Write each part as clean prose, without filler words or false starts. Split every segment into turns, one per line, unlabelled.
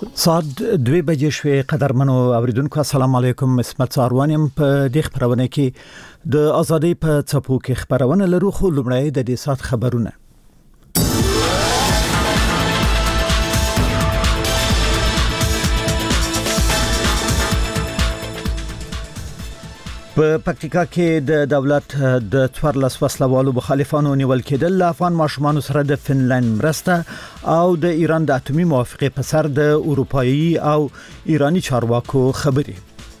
ساعت 2 بجې شوې. قدرمنو اوریدونکو السلام علیکم. اسمت ساروانیم په دې خبرونه کې د ازادي په څپو کې خبرونه لرو، خو لومړی د دې سات خبرونه. په پکتیکا کې د دولت د 14 وسلوالو مخالفانو نیول کېدل، افغان ماشومان سره د فنلند مرسته او د ایران د اتومي موافقه په سر د اروپایي او ایرانی چارواکو خبري.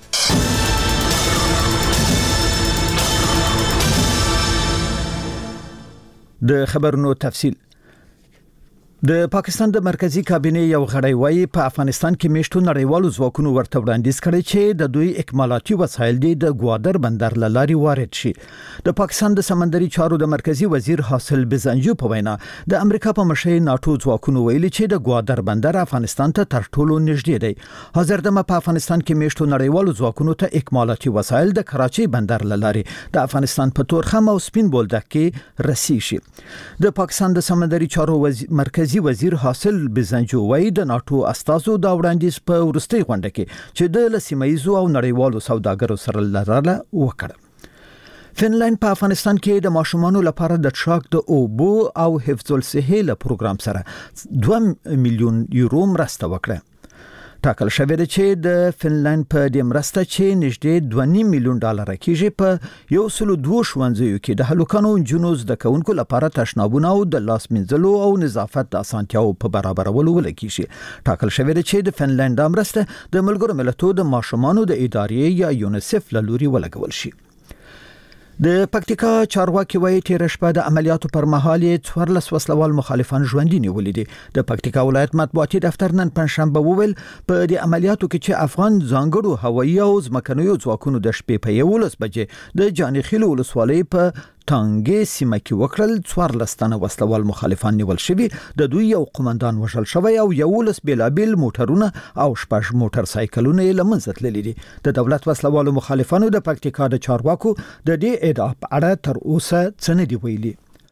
د خبرونو تفصیل. د پاکستان د مرکزی کابینه یو غړی وایي په افغانستان کې میشتو نړیوالو ځواکونو ورته وړاندیز کړي چې د دوی اکمالاتي وسایل د ګوادر بندر لاري وارد شي. د پاکستان د سمندري چارو د مرکزی وزیر حاصل بزنجو په وینا د امریکا په مشرۍ ناتو ځواکونو ویلي چې د ګوادر بندر افغانستان ته تر ټولو نږدې دی. حاضر دمه په افغانستان کې میشتو نړیوالو ځواکونو ته اکمالاتي وسایل د کراچۍ بندر لاري د افغانستان په تورخم او سپین بولدک کې رسي شي. د پاکستان د سمندري چارو مرکزی وزیر حاصل بزنجو وایي د ناتو استازو دا وړاندیز په ورستۍ غونډه کې چې د لسیمایزو او نړیوالو سوداګرو سره لرله وکړه. فنلند په افغانستان کې د ماشومانو لپاره د څښاک د اوبو او حفظ الصحه له پروګرام سره 2 میلیون یورو مرسته وکړه. ټاکل شوی دی چې د فنلند په دې مرسته چې نږدې 2.5 میلیون ډالر کېږي په 102 ښوونځیو کې د هلکانو جنونو زده کوونکو لپاره تشنابونه او د لاس مینځلو او نظافت د اسانتیاو په برابرولو ولګي شي. ټاکل شوی دی چې د فنلند مرسته د ملګرو ملتونو د ماشومانو د ادارې یا یونیسف له لوري ولګول شي. د پکتیکا چارواکي وایي چې رشبه د عملیاتو پر مهال 14 وسلوال مخالفان ژوندي نیولې دي. د پکتیکا ولایت مطبوعاتي دفتر نن پنځشنبه وویل په دې عملیاتو کې چې افغان ځانګړو هوایي او ځمکنیو ځواکونو د شپې په 11 بجې د جانخیل ولسوالۍ په ټانګې سیمه کې وکړل. 14 تنه وسلوال مخالفان نیول شوي. د دوی یو قومندان وژل شوی او 11 بیلابیل موټرونه او 6 موټر سایکلونه یې لمنځه تللي دي. د دولت وسلوالو مخالفانو د پکتیکا د چارواکو د دې ادعا په اړه تر اوسه څه نه دی ویلي.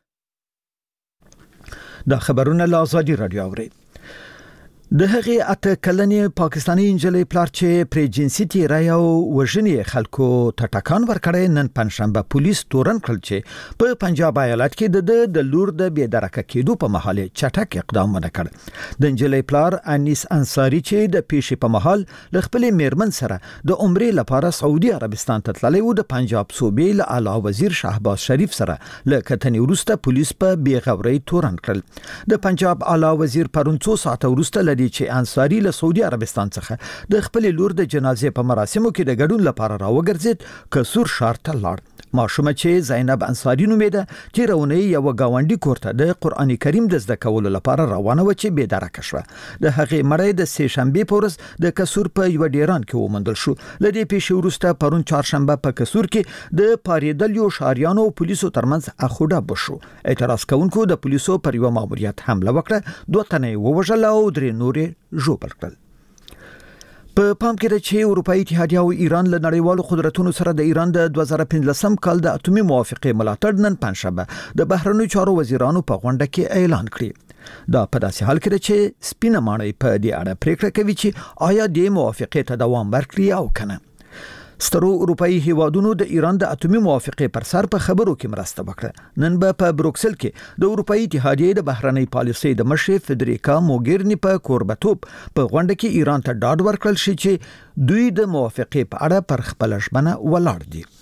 دا خبرونه له ازادي رادیو اوري. د هغې 8 کلنې پاکستاني انجلۍ پلار چې پر جنسي تیرای او وژنې خلکو ته ټکان ورکړی، نن پنځشنبه پولیس تورن کړل چې په پنجاب ایالت کې د لور د بېدرکه کېدو په مهال چټک اقدام ونه کړ. د انجلۍ پلار انیس انصاری چې د پیښې په مهال ل خپل میرمن سره د عمرې لپاره سعودي عربستان ته تللی و، د پنجاب صوبې له اعلی وزیر شهباز شریف سره له کتنې وروسته پولیس په بیغورۍ تورن کړل. د پنجاب اعلی وزیر پرون 2 ساعته وروسته چې انصاری له سعودي عربستان څخه د خپل لور د جنازې په مراسمو کې د ګډون لپاره راوګرځید. کسور ښار ته لاړ. ماشومه چې زینب انصاری نومېده چې رونه یو گاونډي کور ته د قران کریم د زده کولو لپاره روانه و چې بېدرکه شوه. د هغې مړی د سه شنبه په ورځ د کسور په یو ډیران کې وموندل شو. لدې پیښې وروسته پرون چهارشنبه په کسور کې د پاریدلیو شاریانو او پولیسو ترمنځ اخوډه بشو. اعتراض کوونکو د پولیسو پر یو ماموریت حمله وکړه. 2 تنه ووژل او 3 نورې ژوبل کړل. په پام کې ده چې اروپایي اتحادیه او ایران له نړیوالو قدرتونو سره د ایران د 2015 کال د اتومي موافقه ملاتړ نن پنځشنبه د بهرنیو چارو وزیرانو په غونډه کې اعلان کړی. دا په داسې حال کې ده چې سپینه ماڼۍ په دې اړه پریکړه کوي چې آیا د موافقه ته دوام ورکړي او کنه. سترو اروپایي هیوادونو د ایران د اتومي موافقه پر سر په خبرو کې مرسته وکړه. نن به په بروکسل کې د اروپایي اتحادیې د بهرنۍ پالیسۍ د مشر فدریکا موګرنی په کوربتوب په غونډه کې ایران ته ډاډ ورکړل شي چې دوی د موافقه په اړه پر خپل ژمنه ولاړ دي.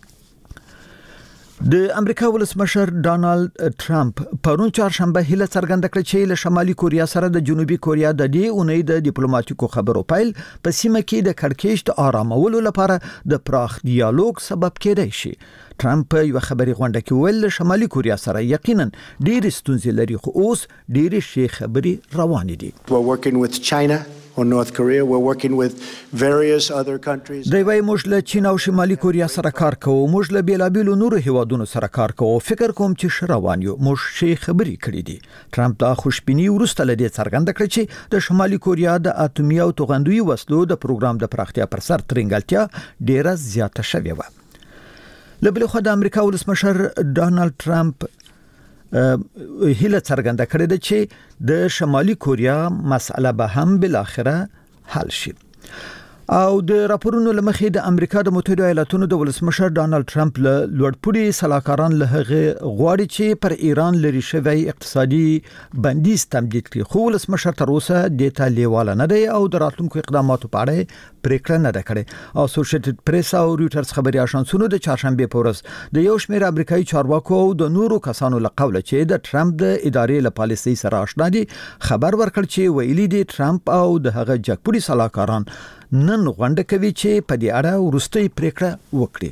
د امریکا ولسمشر ډانالد ټرمپ پرون چهارشنبه هیله څرګنده کړه چې له شمالي کوریا سره د جنوبي کوریا د دې اونۍ د ډیپلوماټیکو خبرو پیل په سیمه کې د کړکېچ د آرامولو لپاره د پراخ ډیالوګ سبب کېدای شي. ټرمپ په یو خبري غونډه کې ویل شمالي کوریا سره یقینا ډېر ستونزې لري، خو اوس ډېر شي خبري روان دي.
We're working with China or North Korea. We're working with various other countries.
دوی وايي موږ له چین او شمالي کوریا سره کار کوو، موږ له بیلابیلو نورو هیوادونو سره کار کوو. فکر کوم چې روان یو، موږ شي خبري کړې دي. ټرمپ دا خوشبیني ورسته لدې څرګنده کړ چې د شمالي کوریا د اتومي او توغندوی وسلو د پروګرام د پراختیا پر سر ترنګلتیا ډیره زیاته شوې و. لبل خو د امریکا ولسمشر ډانالد ټرمپ هیله څرګنده کړې ده چې د شمالي کوریا مسأله به هم بل اخره حل شي. او د راپورونو لمخې د امریکا د متحده ایالاتونو د ولسمشر ډانلډ ټرمپ له لوړپوړي سلاکاران له هغه غواړي چې پر ایران لري شوی اقتصادي بندیز تمدید کړي، خو ولسمشر تر اوسه د تالیواله نه دی او د راتلونکو اقداماتو په اړه پریکړه نه ده کړې. او اسوسییټډ پریس او رويټرز خبري اژانسونو د چهارشنبه په ورځ د یو شمېر امریکایي چارواکو او د نورو کسانو له قوله چې د ټرمپ د ادارې له پالیسۍ سره آشنا دي خبر ورکړ چې ویلي دي ټرمپ او د هغه جګپوړي سلاکاران نن غونډه کوي چې په دې اړه وروستۍ پریکړه وکړي.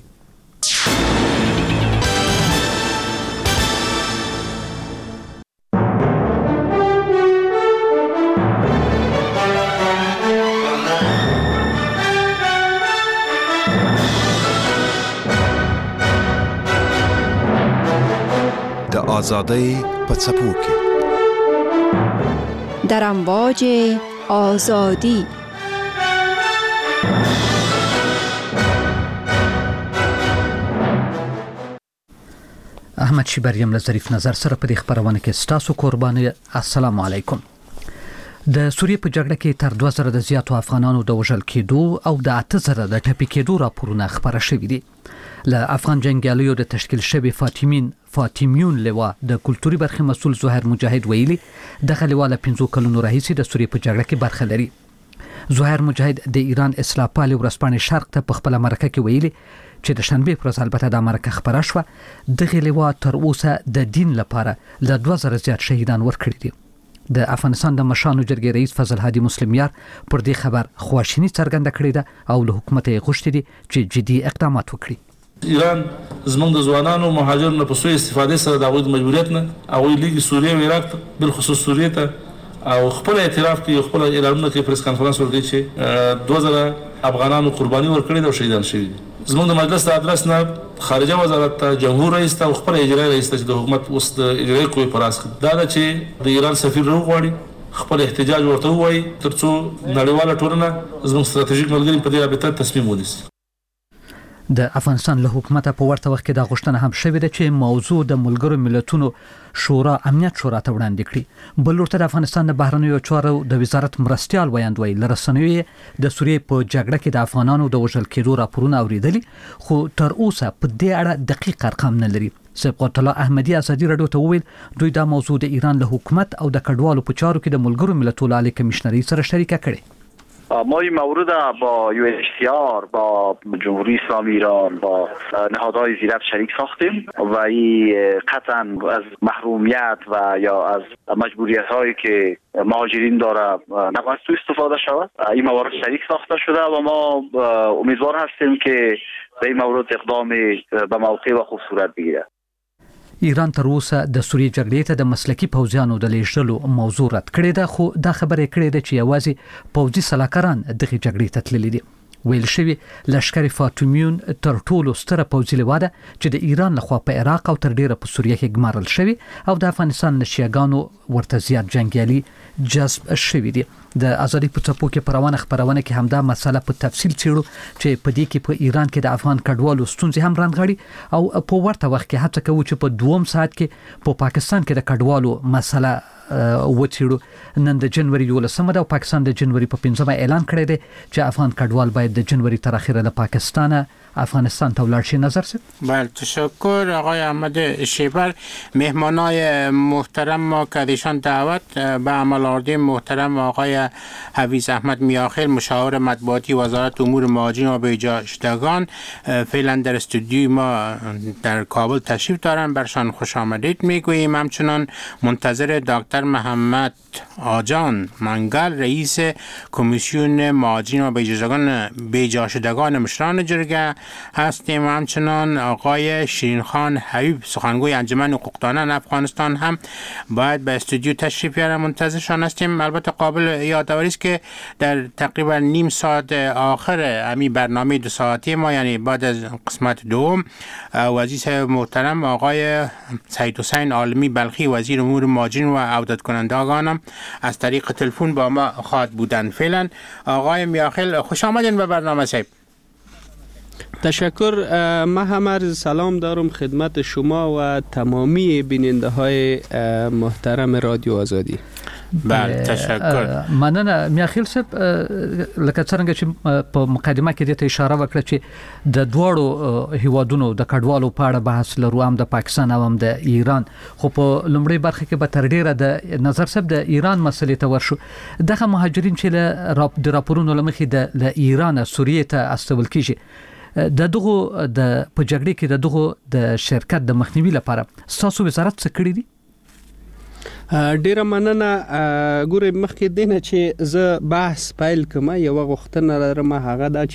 د آزادۍ په څپو کې
در امواج آزادی
احمد شیبریم له ظریف نظر سره په دې خبرونه کې ستاسو قرباني. السلام علیکم. د سوریې په جګړه کې تر 2000 د زیاتو افغانانو د وژل کېدو او د 8000 د ټپي کېدو راپورونه خبره شوي دي. له افغان جنگیالیو د تشکیل شوی فاطمیون لوا د کلتوري برخې مسول زهیر مجاهد ویلي د غلیواله 15 کلونو راهیسې د سوریې په جګړه کې برخه لري. زهیر مجاهد د ایران اصلاح پالي ورځپاڼې شرق ته په خپل مرکه کې ویلي چې د شنبه پر ورځ البته د مرکه خبره شوه د غلیوا تر اوسه د دین لپاره له 2000 زیات شهیدان ورکړي دي. د افغانستان د مشانو جرګې رئیس فضل هادي مسلمیار پر دې خبر خواشینی څرګنده کړې ده او له حکومت یې غوښتي دي چې جدي اقدامات وکړي.
ایران زموږ د ځوانانو مهاجرونو په سوء استفادې سره د غوډ مجبوریت نه او لیګي سوریه او عراق بل خصوص سوریه ته او خپل اعتراف کوي خپل اعلانونه کوي پریس کانفرنس ورکړي چې 2000 افغانانو قرباني ورکړي او شهیدان شوي دي. زموږ د مجلس د ادرس نه خارجه وزارت ته جمهور رئیس ته خپل اجرایی رئیس ته د حکومت اوس د اجرایی کوي پراس دا چې د ایران سفیر وغواړي خپل احتجاج ورته وایي ترڅو نړیواله ټولنه زموږ ستراتیژیک ملګری په دې رابطه تصمیم ونیسي.
د افغانستان له حکومت په ورته وخت کې د غوښتنه هم شوې ده چې موضوع د ملګرو ملتونو شورا امنیت شورا ته وړاندې کړي. بل ورته د افغانستان د بهرنیو چارو د وزارت مرستيال ویاندوی لرسنوي د سوریې په جګړه کې د افغانانو د وژل کېدو راپورونه اوریدلي خو تر اوسه په دې اړه دقیق ارقام نه لري. سبقت الله احمدی ازادي رادیو ته وویل دوی دا موضوع د ایران له حکومت او د کډوالو په چارو کې د ملګرو ملتونو عالی کمشنري سره شریکه کړي.
ما این مورد با UNHCR با جمهوری اسلامی ایران با نهادهای زیرت شریک ساختیم و این قطعا از محرومیت و یا از مجبوریت هایی که مهاجرین داره نباید تو استفاده شود. این موارد شریک ساخته شده و ما امیدوار هستیم که به این مورد اقدام به موقع و خوب صورت بگیره.
ایران تر اوسه د سوریې جګړې ته د مسلکی پوځیانو د لیږلو موضوع رد کړې ده خو دا خبره کړې ده چې یوازې پوځي سلاکاران دغه جګړې ته تللي دي. ویل شوی لشکري فاطمیون تر ټولو ستره پوځي لوا ده چې د ایران لخوا په عراق او تر ډیره په سوریه کې ګمارل شوی او د افغانستان نشيګانو ورته زیات جنگیالي جذب شوی دي. د ازادي په څپو کې پروانه خبرونه کې همدا مسله په تفصیل څیړو چې په دې کې په ایران کې د افغان کډوالو ستونزې هم رانغړي او په ورته وخت کې هڅه کوي چې په 2 ساعت کې په پاکستان کې د کډوالو مسله وڅیړو. نن د جنوري 11 د پاکستان د جنوري په 15 اعلان کړی دی چې افغان کډوال باید د جنوري تر اخره له پاکستان افغانستان تا ولر شي. نظر سه.
بله تشکر آقای احمد شیبر. مهمانای محترم ما که ایشان دعوت به عملکرد محترم آقای حفیظ احمد میاخیل مشاور مطبوعاتی وزارت امور مهاجرین و بازگشتگان فعلا در استودیوی ما در کابل تشریف دارن برشان خوش آمدید میگوییم. همچنان منتظر دکتر محمد آجان منگل رئیس کمیسیون مهاجرین و بازگشتگان مشران جرگه هستیم. همچنان آقای شیرین خان حبیب سخنگوی انجمن حقوقدانان افغانستان هم باید به استودیو تشریف بیارن منتظرشان هستیم. البته قابل یادآوری است که در تقریبا نیم ساعت آخر امی برنامه 2 ساعته ما یعنی بعد از قسمت دوم وزیر محترم آقای سید حسین عالمی بلخی وزیر امور مهاجرین و عودت کنندگان هم از طریق تلفن با ما خواهد بودند. فعلا آقای میاخیل خوش آمدین به برنامه صاحب.
تشکر. من هم عرض سلام دارم خدمت شما و تمامی بیننده های محترم رادیو آزادی.
بله تشکر.
مننه میاخیل صاحب، لکه څنګه چې په مقدمه کې د اشاره وکړه چې د دوړو هیوادونو د کډوالو په اړه بحث لرو، هم د پاکستان او هم د ایران، خو په لومړی برخه کې به تر ډیره د نظر صاحب د ایران مسلې ته ورشو. دغه مهاجرین چې د راپورونو لمخې د ایران سوریه ته استول کیږي، دغه د په جګړه کې دغه د شرکت د مخنیوي لپاره تاسو وزارت څه کړی دي؟
ډیره مننه. ګوره مخکې دینه چې زه بحث پیل کوم، یو غوښتنه لرم، هغه دا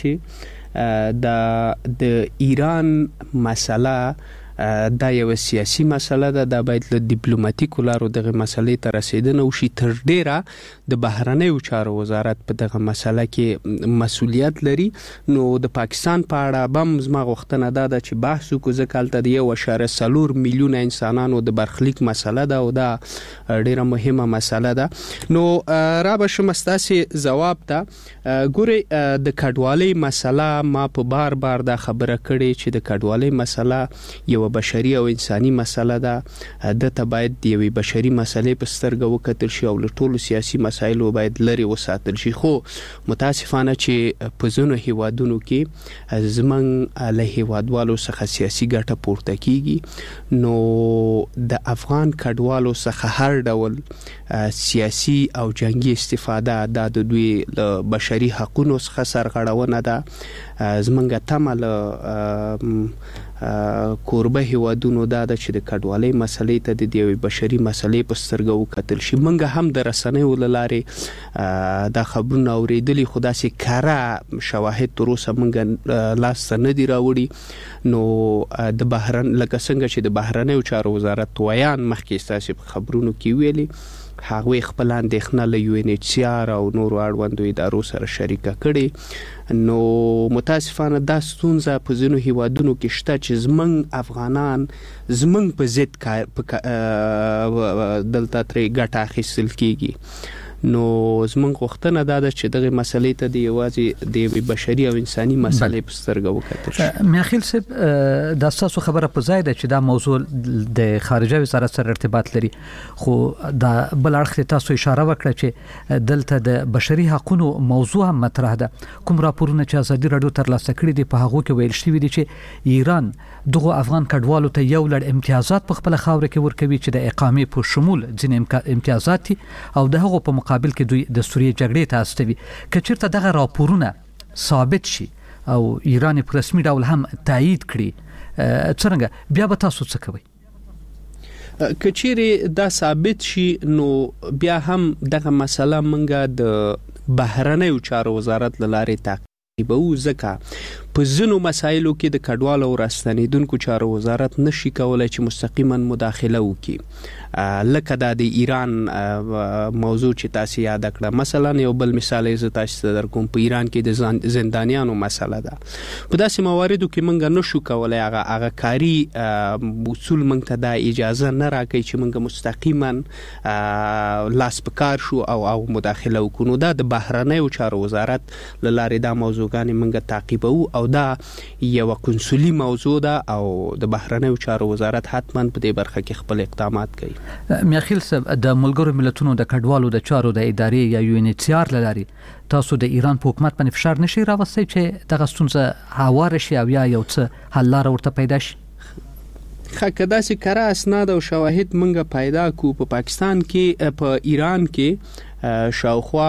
چې د ایران مسله دا یو سیاسي مسله ده، دا باید له ډیپلوماټیکو لارو دغه مسلې ته رسیدنه وشي. تر ډیره د بهرنیو چارو وزارت په دغه مسله کې مسؤلیت لري. نو د پاکستان په اړه بم زما غوښتنه ده چې بحث وکړو، ځکه هلته د 1.4 میلیونه انسانانو د برخلیک مسله ده او دا ډیره مهمه مسله ده. نو را به شم ستاسې جواب ته. ګورئ د کډوالۍ مسله ما په بار دا خبره کړې چې د کډوالۍ مسله یو بشري او انساني مسله ده. دته باید د یوې بشري مسلې په سترګه وکتل شي او له ټولو سیاسي مسایلو باید لرې وساتل شي. خو متاسفانه چې په ځینو هیوادونو کې زموږ له هیوادوالو څخه سیاسي ګټه پورته کیږي، نو د افغان کډوالو څخه هر ډول سیاسي او جنگي استفاده د دوی له بشري حقوقو څخه سرغړونه ده. زمونږ تمه له کوربه هیوادونو دا چې د کډوالۍ مسلې ته د یوې بشري مسلې په سترګه وکتل شي. موږ هم د رسنیو له لارې دا خبرونه اورېدلي، خو داسې کره شواهد تر اوسه موږ لاسته نه دي راوړي. نو د بهرن لکه څنګه چې د بهرنیو چارو وزارت ویان مخکې ستاسې په خبرونو کې ویلي، هغوی خپل اندېښنه له UNHCR او نورو اړوندو ادارو سره شریکه کړي. نو متاسفانه دا ستونزه په ځینو هیوادونو کې شته چې زموږ افغانان زموږ په ضد دلته ترې ګټه اخیستل کیږي. نو زموږ غوښتنه دا ده چې دغه مسلې ته د یوازې د بشري او انساني مسلې په سترګه وکتل شي.
میاخیل صاحب، دا تاسو خبره په ځای ده چې دا موضوع د خارجه وزارت سره ارتباط لري، خو دا بل اړخ تاسو اشاره وکړه چې دلته د بشري حقوقو موضوع هم مطرح ده. کوم راپورونه چې ازادي رادیو ترلاسه کړي دي په هغه کې ویل شوی دي چې ایران دغه افغان کډوالو ته یو لړ امتیازات په خپل خاور کې ورکوي چې د اقامې په شمول ځینې امتیازات او د هغو په مقابل کې دوی د سوریه جګړې ته استوي. که چیرته دغه راپورونه ثابت شي او ایران په رسمي ډول هم تایید کړي، څنګه بیا به تاسو څه کوئ؟
که چیرې دا ثابت شي نو بیا هم دغه مسله منګه د بهرنیو چارو وزارت له لارې تعقیبوو، ځکه په ځینو مسایلو کې د کډوالو او راستنیدونکو چارو وزارت نشي کولای چې مستقیما مداخله وکړي. لکه دا د ایران موضوع چې تاسو یاد کړه. مثلا یو بل مثال یې زه تاسو ته درکوم، په ایران کې د زندانیانو مسله ده. په داسې مواردو کې موږ نشو کولای هغه کاری اصول موږ ته دا اجازه نه راکوي چې موږ مستقیما لاس په کار شو او مداخله وکړو. دا د بهرنیو چارو وزارت له لارې دا موضوعګانې موږ تعقیبوو او دا یو کنسولي موضوع ده او د بهرنیو چارو وزارت حتما په دې برخه کې خپل اقدامات کوي.
میاخیل صاحب، د ملګرو ملتونو د کډوالو د چارو د ادارې یا UNHCR لاري تاسو د ایران په حکومت باندې فشار نشي راوستي چې دغه ستونزه هواره شي او یا یو څه حل لاره ورته پیدا شي؟
که داسې کره اسناد او شواهد منګه پیدا کو په پاکستان کې، په ایران کې شاوخوا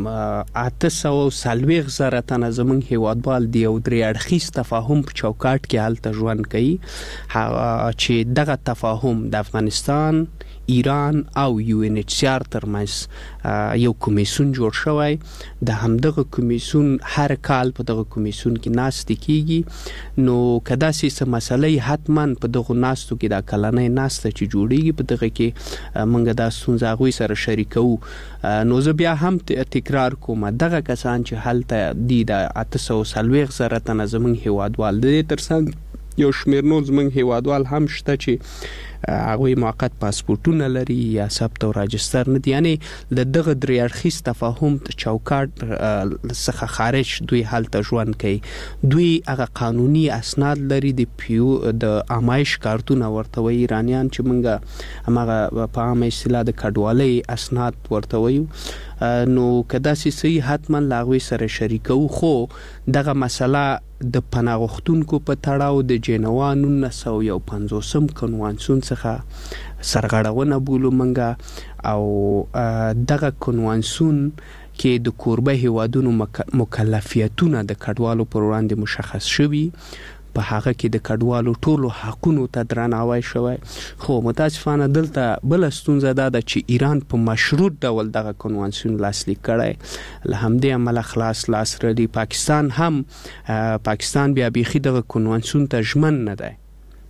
840 زره تنه زموږ هیوادوال دی او درې اړخیز تفاهم په چوکاټ کې هلته ژوند کوي، چې دغه تفاهم د افغانستان، ایران او UNHCR ترمنځ یو کمیسیون جوړ شوی. د همدغه کمیسیون هر کال په دغه کمیسیون کې ناستې کیږي. نو که داسې څه مسلې حتما په دغه ناستو کې دا کلنۍ ناسته چې جوړیږي په دغه کې موږ دا ستونزه هغوی سره شریکوو. نو زه بیا هم تکرار کوم، دغه کسان چې هلته دي د 840 زره تنه زموږ هیوادوال د دې ترڅنګ یو شمېر نور زموږ هیوادوال هم شته چې هغه موقت پاسپورتونه لري یا ثبت او راجستر نه دي، یعنی د دغه درې اړخیز تفاهم چوکاټ څخه خارج دوی حالت ژوند کوي. دوی هغه قانوني اسناد لري د امایش کارتونه ورته وي ایرانیان چې موږ هغه په عامه اصطلاح د کډوالۍ اسناد ورته وي. نو کدا سي حتما لاغوي سره شریکو، خو دغه مسله د پناهغښتونکو په تړاو د جنوا 1950 کنوانسیون څخه سرغړونه بولو منګه، او دغه کنوانسیون کې د کوربه هیوادونو مکلفیتونه د کډوالو پر وړاندې مشخص شوي، په هغه کې د کډوالو ټولو حقونو ته درناوی شوی. خو متاسفانه دلته بل ستونزه ده چې ایران په مشروط ډول دغه کنوانسیون لاسلیک کړی، له همدې امله خلاص لاس لري. پاکستان بیا بیخي دغه کنوانسیون ته ژمن نه دی.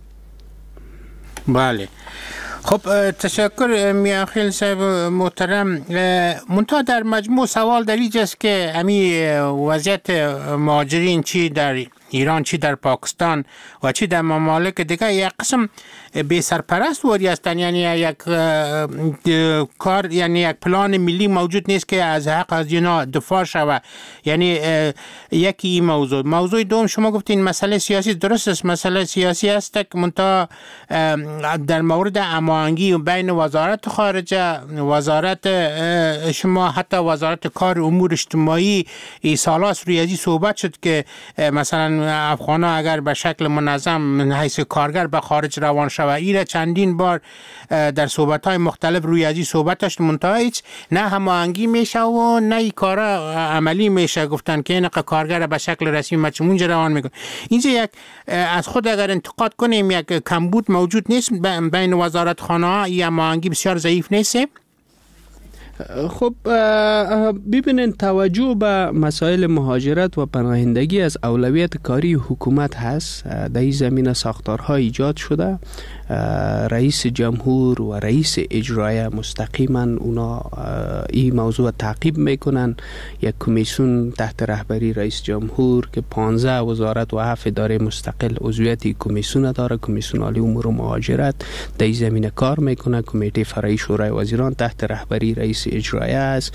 بله، خب تشکر میاخیل صاحب محترم. منتها در مجموع سوال در اینجاست که همین وضعیت مهاجرین چی در ایران چی در پاکستان و چی در ممالک دیگه یک قسم به سرپرست واری هستند، یعنی یک کار، یعنی یک پلان ملی موجود نیست که از حق از اینا دفاع شود. یعنی یکی این موضوع دوم شما گفتین مسئله سیاسی، درست است، مسئله سیاسی است که منتها در مورد هماهنگی بین وزارت خارجه، وزارت شما، حتی وزارت کار امور اجتماعی سالاست روی ازی صحبت شد که مثلا افغانا اگر به شکل منظم من حیث کارگر به خارج روان شود، ایره چندین بار در صحبت‌های مختلف روی ازی صحبت داشت، منتها هیچ نه هماهنگی میشه و نه این کارا عملی میشه. گفتن که این کارگر به شکل رسمی مجموعه روان میکنه. اینجا یک از خود اگر انتقاد کنیم یک کمبود موجود نیست بین وزارت خانه، یا هماهنگی بسیار ضعیف نیست.
خب ببینید، توجه به مسائل مهاجرت و پناهندگی از اولویت کاری حکومت هست. در این زمینه ساختارها ایجاد شده. رئیس جمهور و رئیس اجرایه مستقیما اونا این موضوع تعقیب میکنن. یک کمیسیون تحت رهبری رئیس جمهور که 15 وزارت و 7 اداره مستقل عضویت کمیسیون داره، کمیسیون عالی امور مهاجرت در این زمینه کار میکنه. کمیته فرعی شورای وزیران تحت رهبری رئیس اجرایه است.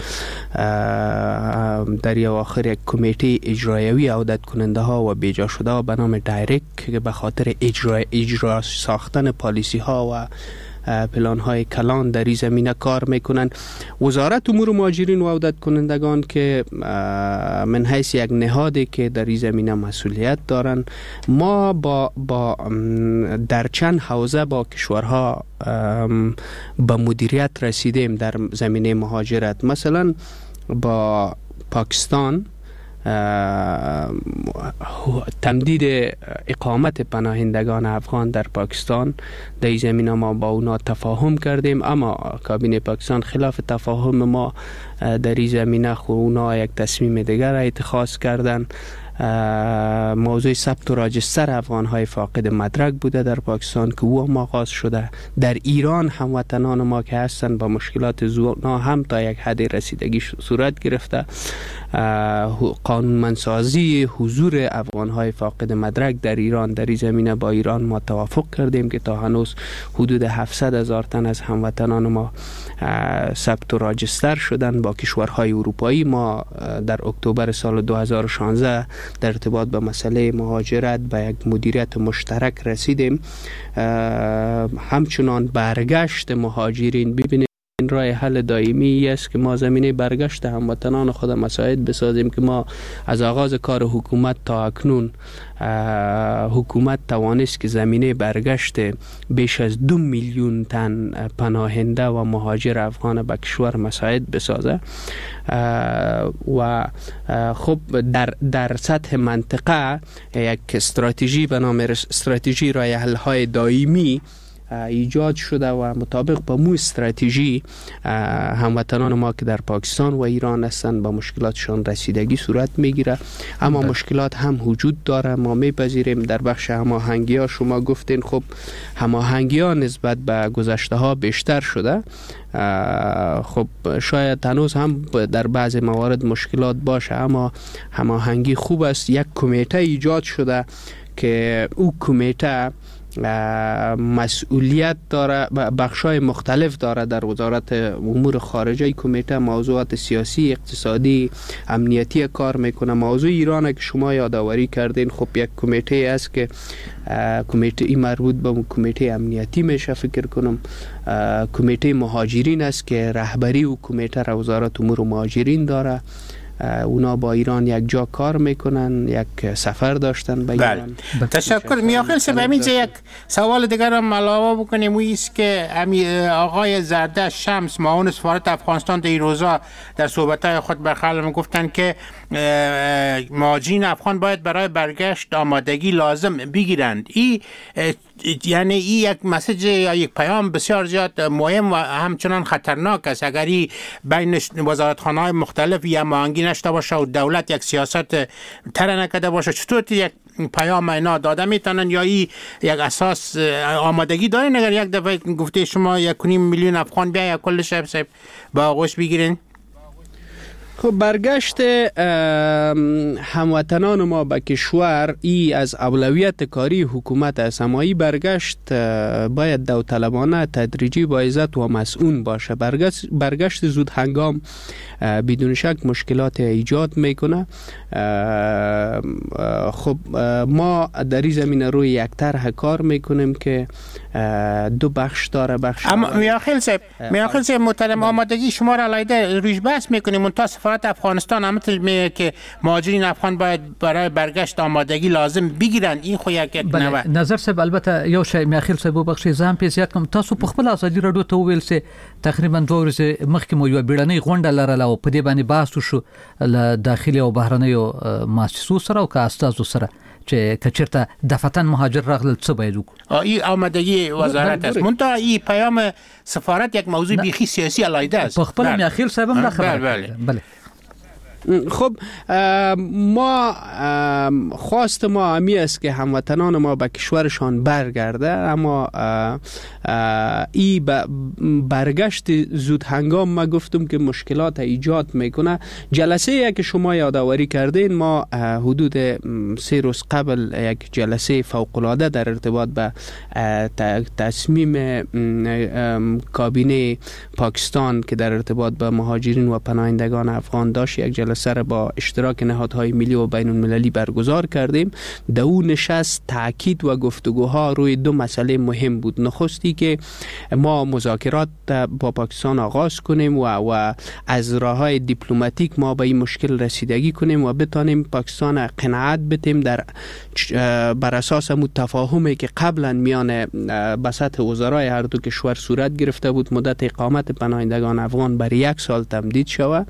در یا آخر یک کمیته اجرایوی عودت کننده ها و بیجا شده ها به نام دایرکت که به خاطر اجرا ساختن پالیسی ها و پلان های کلان در این زمینه کار میکنن. وزارت امور مهاجرین و عودت کنندگان که من حیث یک نهادی که در این زمینه مسئولیت دارن، ما با در چند حوزه با کشورها به مدیریت رسیدیم در زمینه مهاجرت. مثلا با پاکستان تمدید اقامت پناهندگان افغان در پاکستان، در این زمینه ما با اونا تفاهم کردیم، اما کابینه پاکستان خلاف تفاهم ما در این زمینه اونا یک تصمیم دیگر را اتخاذ کردن. موضوع ثبت و راجستر افغان‌های فاقد مدرک بوده در پاکستان که او هم آغاز شده. در ایران هموطنان ما که هستند با مشکلات زونا هم تا یک حد رسیدگی صورت گرفته. قانونمندسازی حضور افغان‌های فاقد مدرک در ایران، در این زمینه با ایران ما توافق کردیم که تا هنوز حدود 700,000 تن از هموطنان ما ثبت و راجستر شدن. با کشورهای اروپایی ما در اکتبر سال 2016 در ارتباط به مسئله مهاجرت به یک مدیریت مشترک رسیدیم. همچنان برگشت مهاجرین، ببینید این راه حل دائمی است که ما زمینه برگشت هموطنان خود مساعد بسازیم که ما از آغاز کار حکومت تا اکنون حکومت توانست که زمینه برگشت بیش از 2 میلیون تن پناهنده و مهاجر افغان به کشور مساعد بسازه. و خب در سطح منطقه یک استراتژی به نام استراتژی راه حل های دائمی ایجاد شده و مطابق با مو استراتژی هموطنان ما که در پاکستان و ایران هستند با مشکلاتشان رسیدگی صورت میگیره. اما مشکلات هم وجود داره، ما میپذیریم. در بخش هماهنگی ها شما گفتین، خب هماهنگی ها نسبت به گذشته ها بیشتر شده. خب شاید هنوز هم در بعض موارد مشکلات باشه، اما هماهنگی خوب است. یک کمیته ایجاد شده که او کمیته مسئولیت داره، بخشای مختلف داره در وزارت امور خارجه. کمیته موضوعات سیاسی، اقتصادی، امنیتی کار میکنه. موضوع ایران که شما یادآوری کردین، خب یک کمیته است که کمیته این مربوط به کمیته امنیتی میشه فکر کنم. کمیته مهاجرین است که رهبری و کمیته را وزارت امور مهاجرین داره. اونا با ایران یک جا کار میکنن، یک سفر داشتن به ایران.
تشکر. میاخیل صاحب، همینجا یک سوال دیگر هم علاوه بکنیم. ایست که آقای زرده شمس معاون سفارت افغانستان در این روزا در صحبت‌های خود به خلق گفتن که مهاجرین افغان باید برای برگشت آمادگی لازم بگیرند. یعنی این یک مسیج یا یک پیام بسیار زیاد مهم و همچنان خطرناک است. اگر این بین وزارتخانه‌های مختلف یا هماهنگی نشته باشه و دولت یک سیاست طرح نکرده باشه، چطور یک پیام اینا داده میتونن؟ یا این یک اساس آمادگی دارین اگر یک دفعه گفته شما 1.5 میلیون افغان بیا یا کلش با آغوش بگیرین؟
خب برگشت هموطنان ما به کشور از اولویت کاری حکومت است، اما این برگشت باید داوطلبانه، تدریجی، با عزت و مسئول باشه. برگشت زود هنگام بدون شک مشکلات ایجاد میکنه. خب ما در این زمینه روی یک طرح کار میکنیم که دو بخش داره. بخش
اما میاخیل صاحب محترم، آمادگی شما را علیده رویش بحث میکنیم. منتها سفارت افغانستان همطور میگه که مهاجرین افغان باید برای برگشت آمادگی لازم بگیرن. این خو یک نوع
نظر صاحب. البته یو شی میاخیل صاحب بخشي زام پیسیات کوم تاسو په خپل ازادي رادیو ته ویل سي تقریبا 2 ورځې مخکې مو یو بیړنۍ غونډه لرله او په دې باندې بحث وشو له داخلي او بهرنیو مؤسسو سره او کاستازو سره چې کچرته دفتن مهاجر راغلل څه باید وکړو.
این آمادگی وزارت است. منتها این پیام سفارت یک موضوع بیخی سیاسی علیده است.
په خپل میاخیل صاحب هم خبره. بله.
خب ما خواست ما همی است که هموطنان ما به کشورشان برگرده، اما این برگشت زود هنگام ما گفتم که مشکلات ایجاد میکنه. جلسه که شما یادآوری کردین، ما حدود 3 روز قبل یک جلسه فوق‌العاده در ارتباط به تصمیم کابینه پاکستان که در ارتباط به مهاجرین و پناهندگان افغان داشت، یک جلسه را با اشتراک نهادهای ملی و بین المللی برگزار کردیم. در اون نشست تاکید و گفتگوها روی 2 مسئله مهم بود. نخستی که ما مذاکرات با پاکستان آغاز کنیم و از راههای دیپلماتیک ما به این مشکل رسیدگی کنیم و بتانیم پاکستان قناعت بدیم بر اساس تفاهمی که قبلا میان به سطح وزرای هر دو کشور صورت گرفته بود، مدت اقامت پناهندگان افغان برای 1 سال تمدید شود.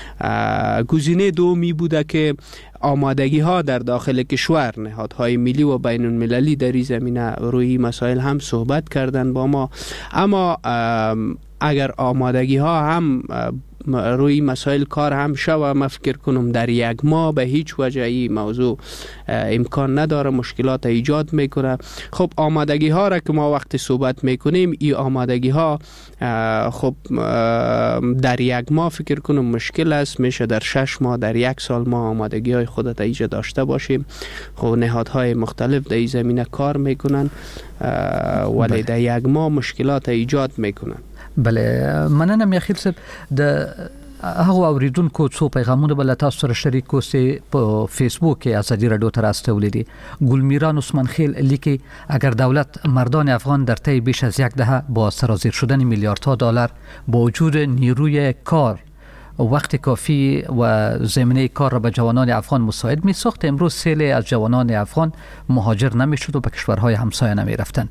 گزینه دومی بوده که آمادگی ها در داخل کشور، نهادهای ملی و بین المللی در این زمینه روی مسائل هم صحبت کردن با ما، اما اگر آمادگی ها هم روی مسائل کار هم شوه، ما فکر کنم در 1 ماه به هیچ وجه این موضوع امکان نداره، مشکلات ایجاد میکنه. خب آمادگی ها را که ما وقتی صحبت میکنیم، این آمادگی ها خب در 1 ماه فکر کنم مشکل است. میشه در 6 ماه، در 1 سال ما آمادگی های خودت ایجاد داشته باشیم. خب نهادهای مختلف در این زمینه کار میکنن ولی در 1 ماه مشکلات ایجاد میکنن.
بله، مننه میاخیل صاحب. د هغه اوریدونکو څو پیغامونه بل تاسو سره شریک کوسي په فیسبوک کې ازادي رادیو ته راستولې دي. گلمیران عثمان خیل لیکي اگر دولت مردان افغان در طی بیش از 1 دهه با سرازیر شدن میلیاردها دلار با وجود نیروی کار وقت کافی و زمینه کار را به جوانان افغان مساعد می ساخت، امروز سیل از جوانان افغان مهاجر نمی شد و به کشورهای همسایه نمی رفتند.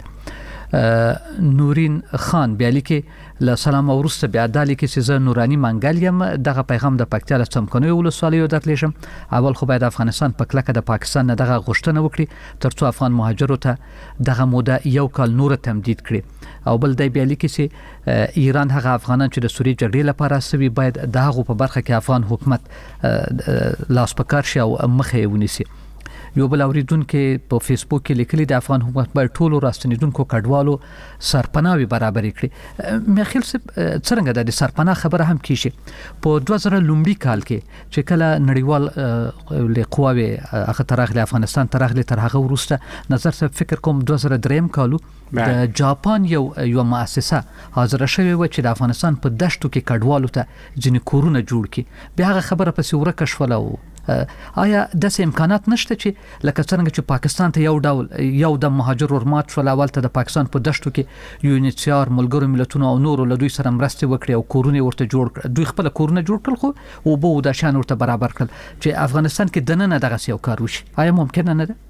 نورین خان بیا لیکي له سلام ورسته بیا د لیکي چې زه نورانی منګل یم. دغه پیغام د پکتیا له څمکنیو ولسوالیو درلیږم. اول خو باید افغانستان په کلکه د پاکستان نه دغه غوښتنه وکړي ترڅو افغان مهاجرو ته دغه موده 1 کال نور تمدید کړي. او بل دی بیا لیکي چې ایران هغه افغانان چې د سوریې جګړې لپاره سوي باید دغه په برخه کې افغان حکومت لاس پکار شي او مخه ونیسي. یو بل اوریدونکو په فیسبوک کې لیکلي د افغان حکومت باید ټولو راستنیدونکو کډوالو سرپناوي برابر کړي. میخیل صاحب څنګه د سرپناه خبره هم کیږي په 2000 لومړي کال کې چې کله نړیوال لقواوي هغه ترغله افغانستان ترغله تر هغه ورسته نظر صاحب فکر کوم 2003 کالو د جاپان یو مؤسسه حاضر شوی و چې د افغانستان په دشتو کې کډوالو ته ځینې کورونه جوړ کړي. بیا هغه خبره پسې ورکه شوله. آیا داسې امکانات نشته چې لکه څنګه چې پاکستان ته یو د مهاجر ورمات شول اول ته د پاکستان په دشتو کې UNHCR ملګرو ملتونو او نورو له دوی سره مرسته وکړي او کورونه ورته جوړ کړ. دوی خپل کورونه جوړ کړل خو او به د شان ورته برابر کړل چې افغانستان کې دننه دغه یو کار وشي. آیا ممکن نه ده؟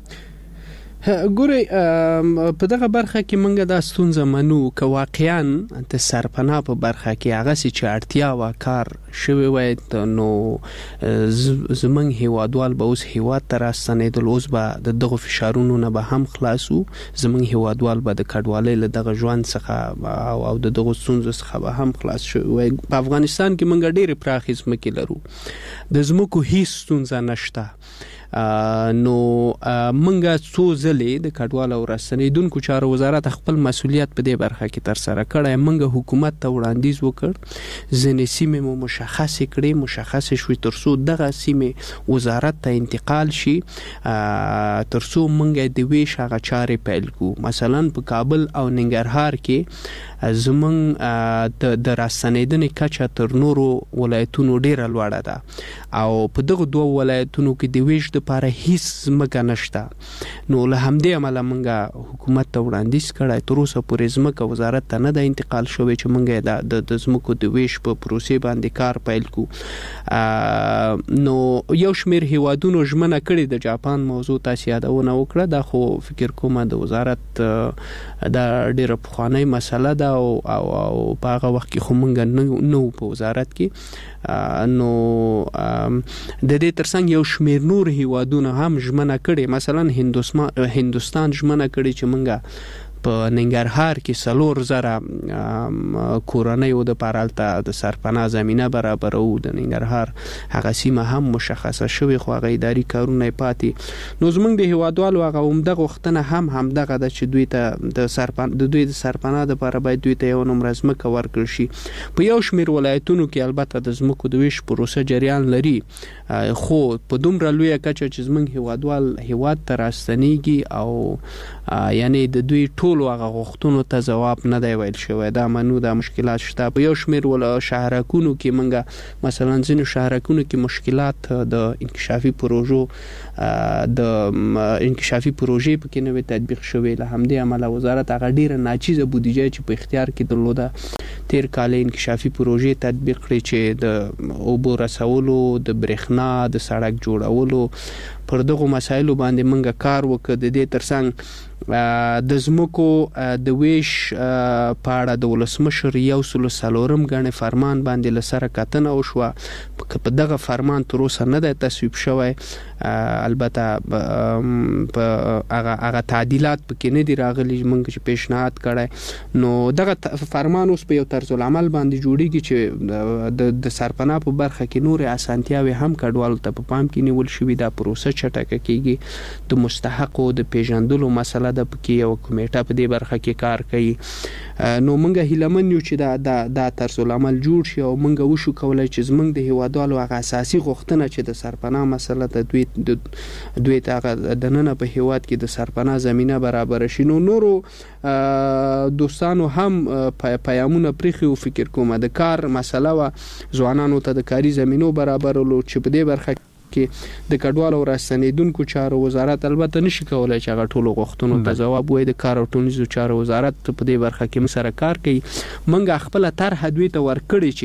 ګوري په دغه برخه کې منګه د ستونزه منو که واقعا د سرپناه په برخه کې هغه چې اړتیا وا کار شوی وای نو زمنګ هیوادوال به اوس هیواد تر راستنیدل اوس به دغه فشارونو نه به هم خلاصو. زمنګ هیوادوال به د کډوالۍ له دغه ژوند څخه او د دغه ستونزو څخه به هم خلاص شوی وای. په افغانستان کې منګه ډېر پراخې ځمکې لرو د ځمکو هیڅ ستونزه نشته. نو منګه څو ځلې د کډوالو او راستنیدونکو چارو وزارت خپل مسؤلیت په دې برخه کې تر سره کړی. منګه حکومت ته وړاندیز وکړ ځینې سیمې مو مشخص کړي مشخص شوي ترڅو دغه سیمې وزارت ته انتقال شي ترڅو منګه د ویش هغه چارې پیل کو. مثلا په کابل او ننګرهار کې زمونږ د راستنیدنې کچه تر نورو ولایتونو ډیره لوړه ده او په دغه دوه ولایتونو کې د ویش لپاره هیڅ ځمکه نشته. نو له همدې امله موږ حکومت ته وړاندیز کړی تر اوسه پورې ځمکه وزارت ته نه ده انتقال شوی چې موږ د ځمکو د ویش په پروسې باندې کار پیل کو. نو یو شمیر هیوادونو ژمنه کړې د جاپان موضوع تاسو یادونه وکړه دا خو فکر کوم د وزارت دا ډیره پخوانی مسله ده او په هغه وخت کې خو موږ نو په وزارت کې نو د دې ترڅنګ یو شمیر نور هیوادونه هم ژمنه کړې مثلا هندوستان ژمنه کړې چې موږ په ننګرهار کې 4,000 کورنۍ د پارالته د سرپناه زمينه برابرو. د ننګرهار هغه سیمه هم مشخصه شوی خو هغه اداري کارونه پاتې. نو زمونږ د هیوادوالو هغه عمده غوښتنه هم دغه د چې دوی ته د دوی د سرپناه لپاره باید دوی ته یو نمبر ځمکه ورکړل شي. په یو شمیر ولایتونو کې البته د ځمکو د ویش پروسه جریان لري خو په دومره لویه کچه چې زمونږ هیوادوال هیواد ته راستنیږي او یعنی د دوی ټول هغه غوښتنو ته جواب نه دی ویل شوی. دا منو د مشکلات شته. په یو شمیر شهرکونو کې منګه مثلا ځینو شهرکونو کې مشکلات د انکشافي پروژې پکې نوې تطبیق شوی. له همدې امله وزارت هغه ډیره ناچیزه بودیجه چې په اختیار کې درلوده تیر کال انکشافي پروژې تطبیق کړې چې د اوبو رسولو د برېښنا د سړک جوړولو پر دغه مسایلو باندې منګه کار وکړ. د دې ترڅنګ د زمکو د ویش په اړه د ولسمشر 140 غنې فرمان باندې لسره کتنه وشوه. په دغه فرمان تر اوسه نه د تصویب شوی. البته هغه تعدیلات پکې نه دي راغلي موږ چې پیشنهاد کړی. نو دغه فرمان اوس په یو طرز العمل باندې جوړیږي چې د سرپناه په برخه کې نور اسانتیاوي هم کډوالو ته په پام کې نیول شوی. دا پروسه چټکه کیږي. د مستحقو د پیژندلو مسله د پکې یو کمیټه په دې برخه کې کار کوي. نو موږ هیلمن یو چې دا طرز العمل جوړ شي او موږ وشو کولای چې زموږ د هیوادوالو هغه اساسي غوښتنه چې د سرپناه مسله د دوی ته د نن په هیواد کې د سرپناه زمينه برابر شي. نو نورو دوستانو هم پیامونه پرخي او فکر کوم د کار مسله و ځوانانو ته د کاري زمينو برابرولو چې په دې برخه کې د کډوالو راستنیدونکو چارو وزارت البته نشي کولای چې هغه ټولو غوښتنو ته جواب وایي. د کار او ټولنیزو چارو وزارت په دې برخه کې سره کار کوي. منګه خپل طرح دوی ته ورکړي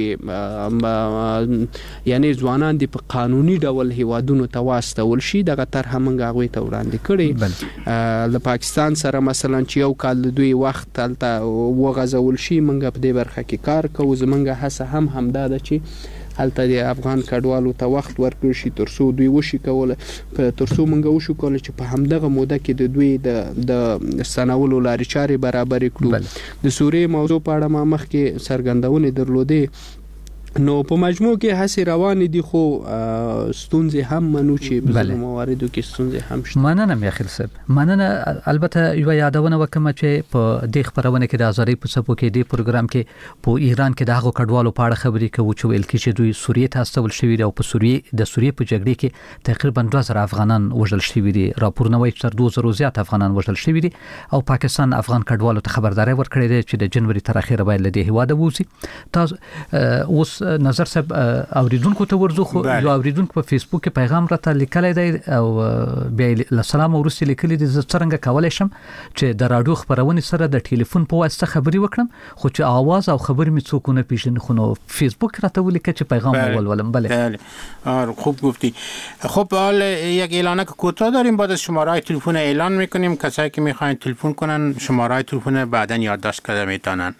چې یعنی ځوانان د په قانوني ډول هیوادونو ته واستول شي. دغه طرح منګه غوي ته وړاندې کړي. د پاکستان سره مثلا چې یو کال دوی وخت تلته وغځول شي منګه په دې برخه کې کار کوو. زمونږ هڅه هم دا ده چې هلته د افغان کډوالو ته وخت ورکړل شي ترڅو دوی وشي کول ترڅو موږ وشو کول چې په همدغه موده کې د دوی د سنولو لارې چارې برابر کړو. د سوریې موضوع په اړه ما مخکې څرګندونې درلودې. نو په مجموع کې هڅې روانې دي خو ستونزې هم منو چې په ځینو مواردو کې ستونزې هم شته.
مننه میاخیل صاحب، مننه. البته یو یادونه وکم چې په دې خبرونه کې د ازادي په څپو کې د پروګرام کې په ایران کې دغه کډوالو په اړه خبرې کوي چې ویل کې چې دوی سوریه ته استول شوی دی او په سوریه په جګړه کې تقریبا 2000 افغانان وژل شوی دي. راپورونه وایي چې 2000 زیات افغانان وژل شوی دي او پاکستان افغان کډوالو ته خبرداري ورکړې ده چې د جنوري تر اخره باید له دې هواده ووځي. تاسو اوس نظر صاحب اوریدونکو ته ورزو خو یو اوریدونکو په فیسبوک کې پیغام راته لیکلی دی او بیا سلام ورسې لیکلی دی زه څنګه کولای شم چې د رادیو خبرونه سره د ټلیفون په واسطه خبري وکړم خو چې आवाज او خبر می څوک نه پیژني. خو نو فیسبوک راته ولیکه چې پیغام ولولم.
بله خوب گفتی. خب حال یک اعلانک کوتاه داریم، بعد از شماره‌های تلفن اعلان میکنیم. کسایی که میخواین تلفن کنن شماره‌های تلفن بعداً یادداشت کرده میتونن.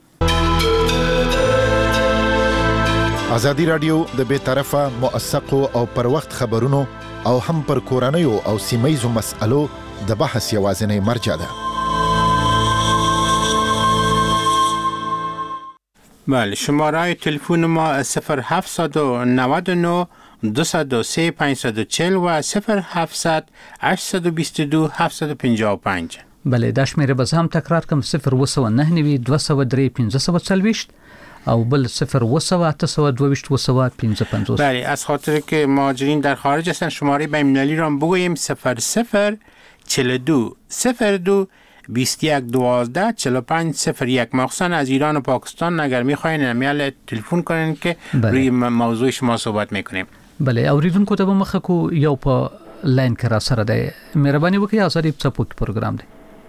ازادي رادیو د بی‌طرفه موثقو او پر وخت خبرونو او هم پر کورنیو او سیمایزو مسألو د بحث یوازینی مرجع ده.
بله شماره تلفن ما 0799 203 540 و 0700 822 755.
بله دا شمیره باز هم تکرار کم 099 203 540 او بل 0
بله از خاطر که مهاجرین در خارج هستن شماره بین‌المللی را بگوییم 00 42 02 21 12 45 01. مخصوصا از ایران و پاکستان اگر میخواین امیال تلفن کنین که روی موضوع شما صحبت میکنیم.
بله اوریدونکو ته مخه کو یو په لاین کې را سره دی. مهرباني وکړئ ازادي په پروګرام دی.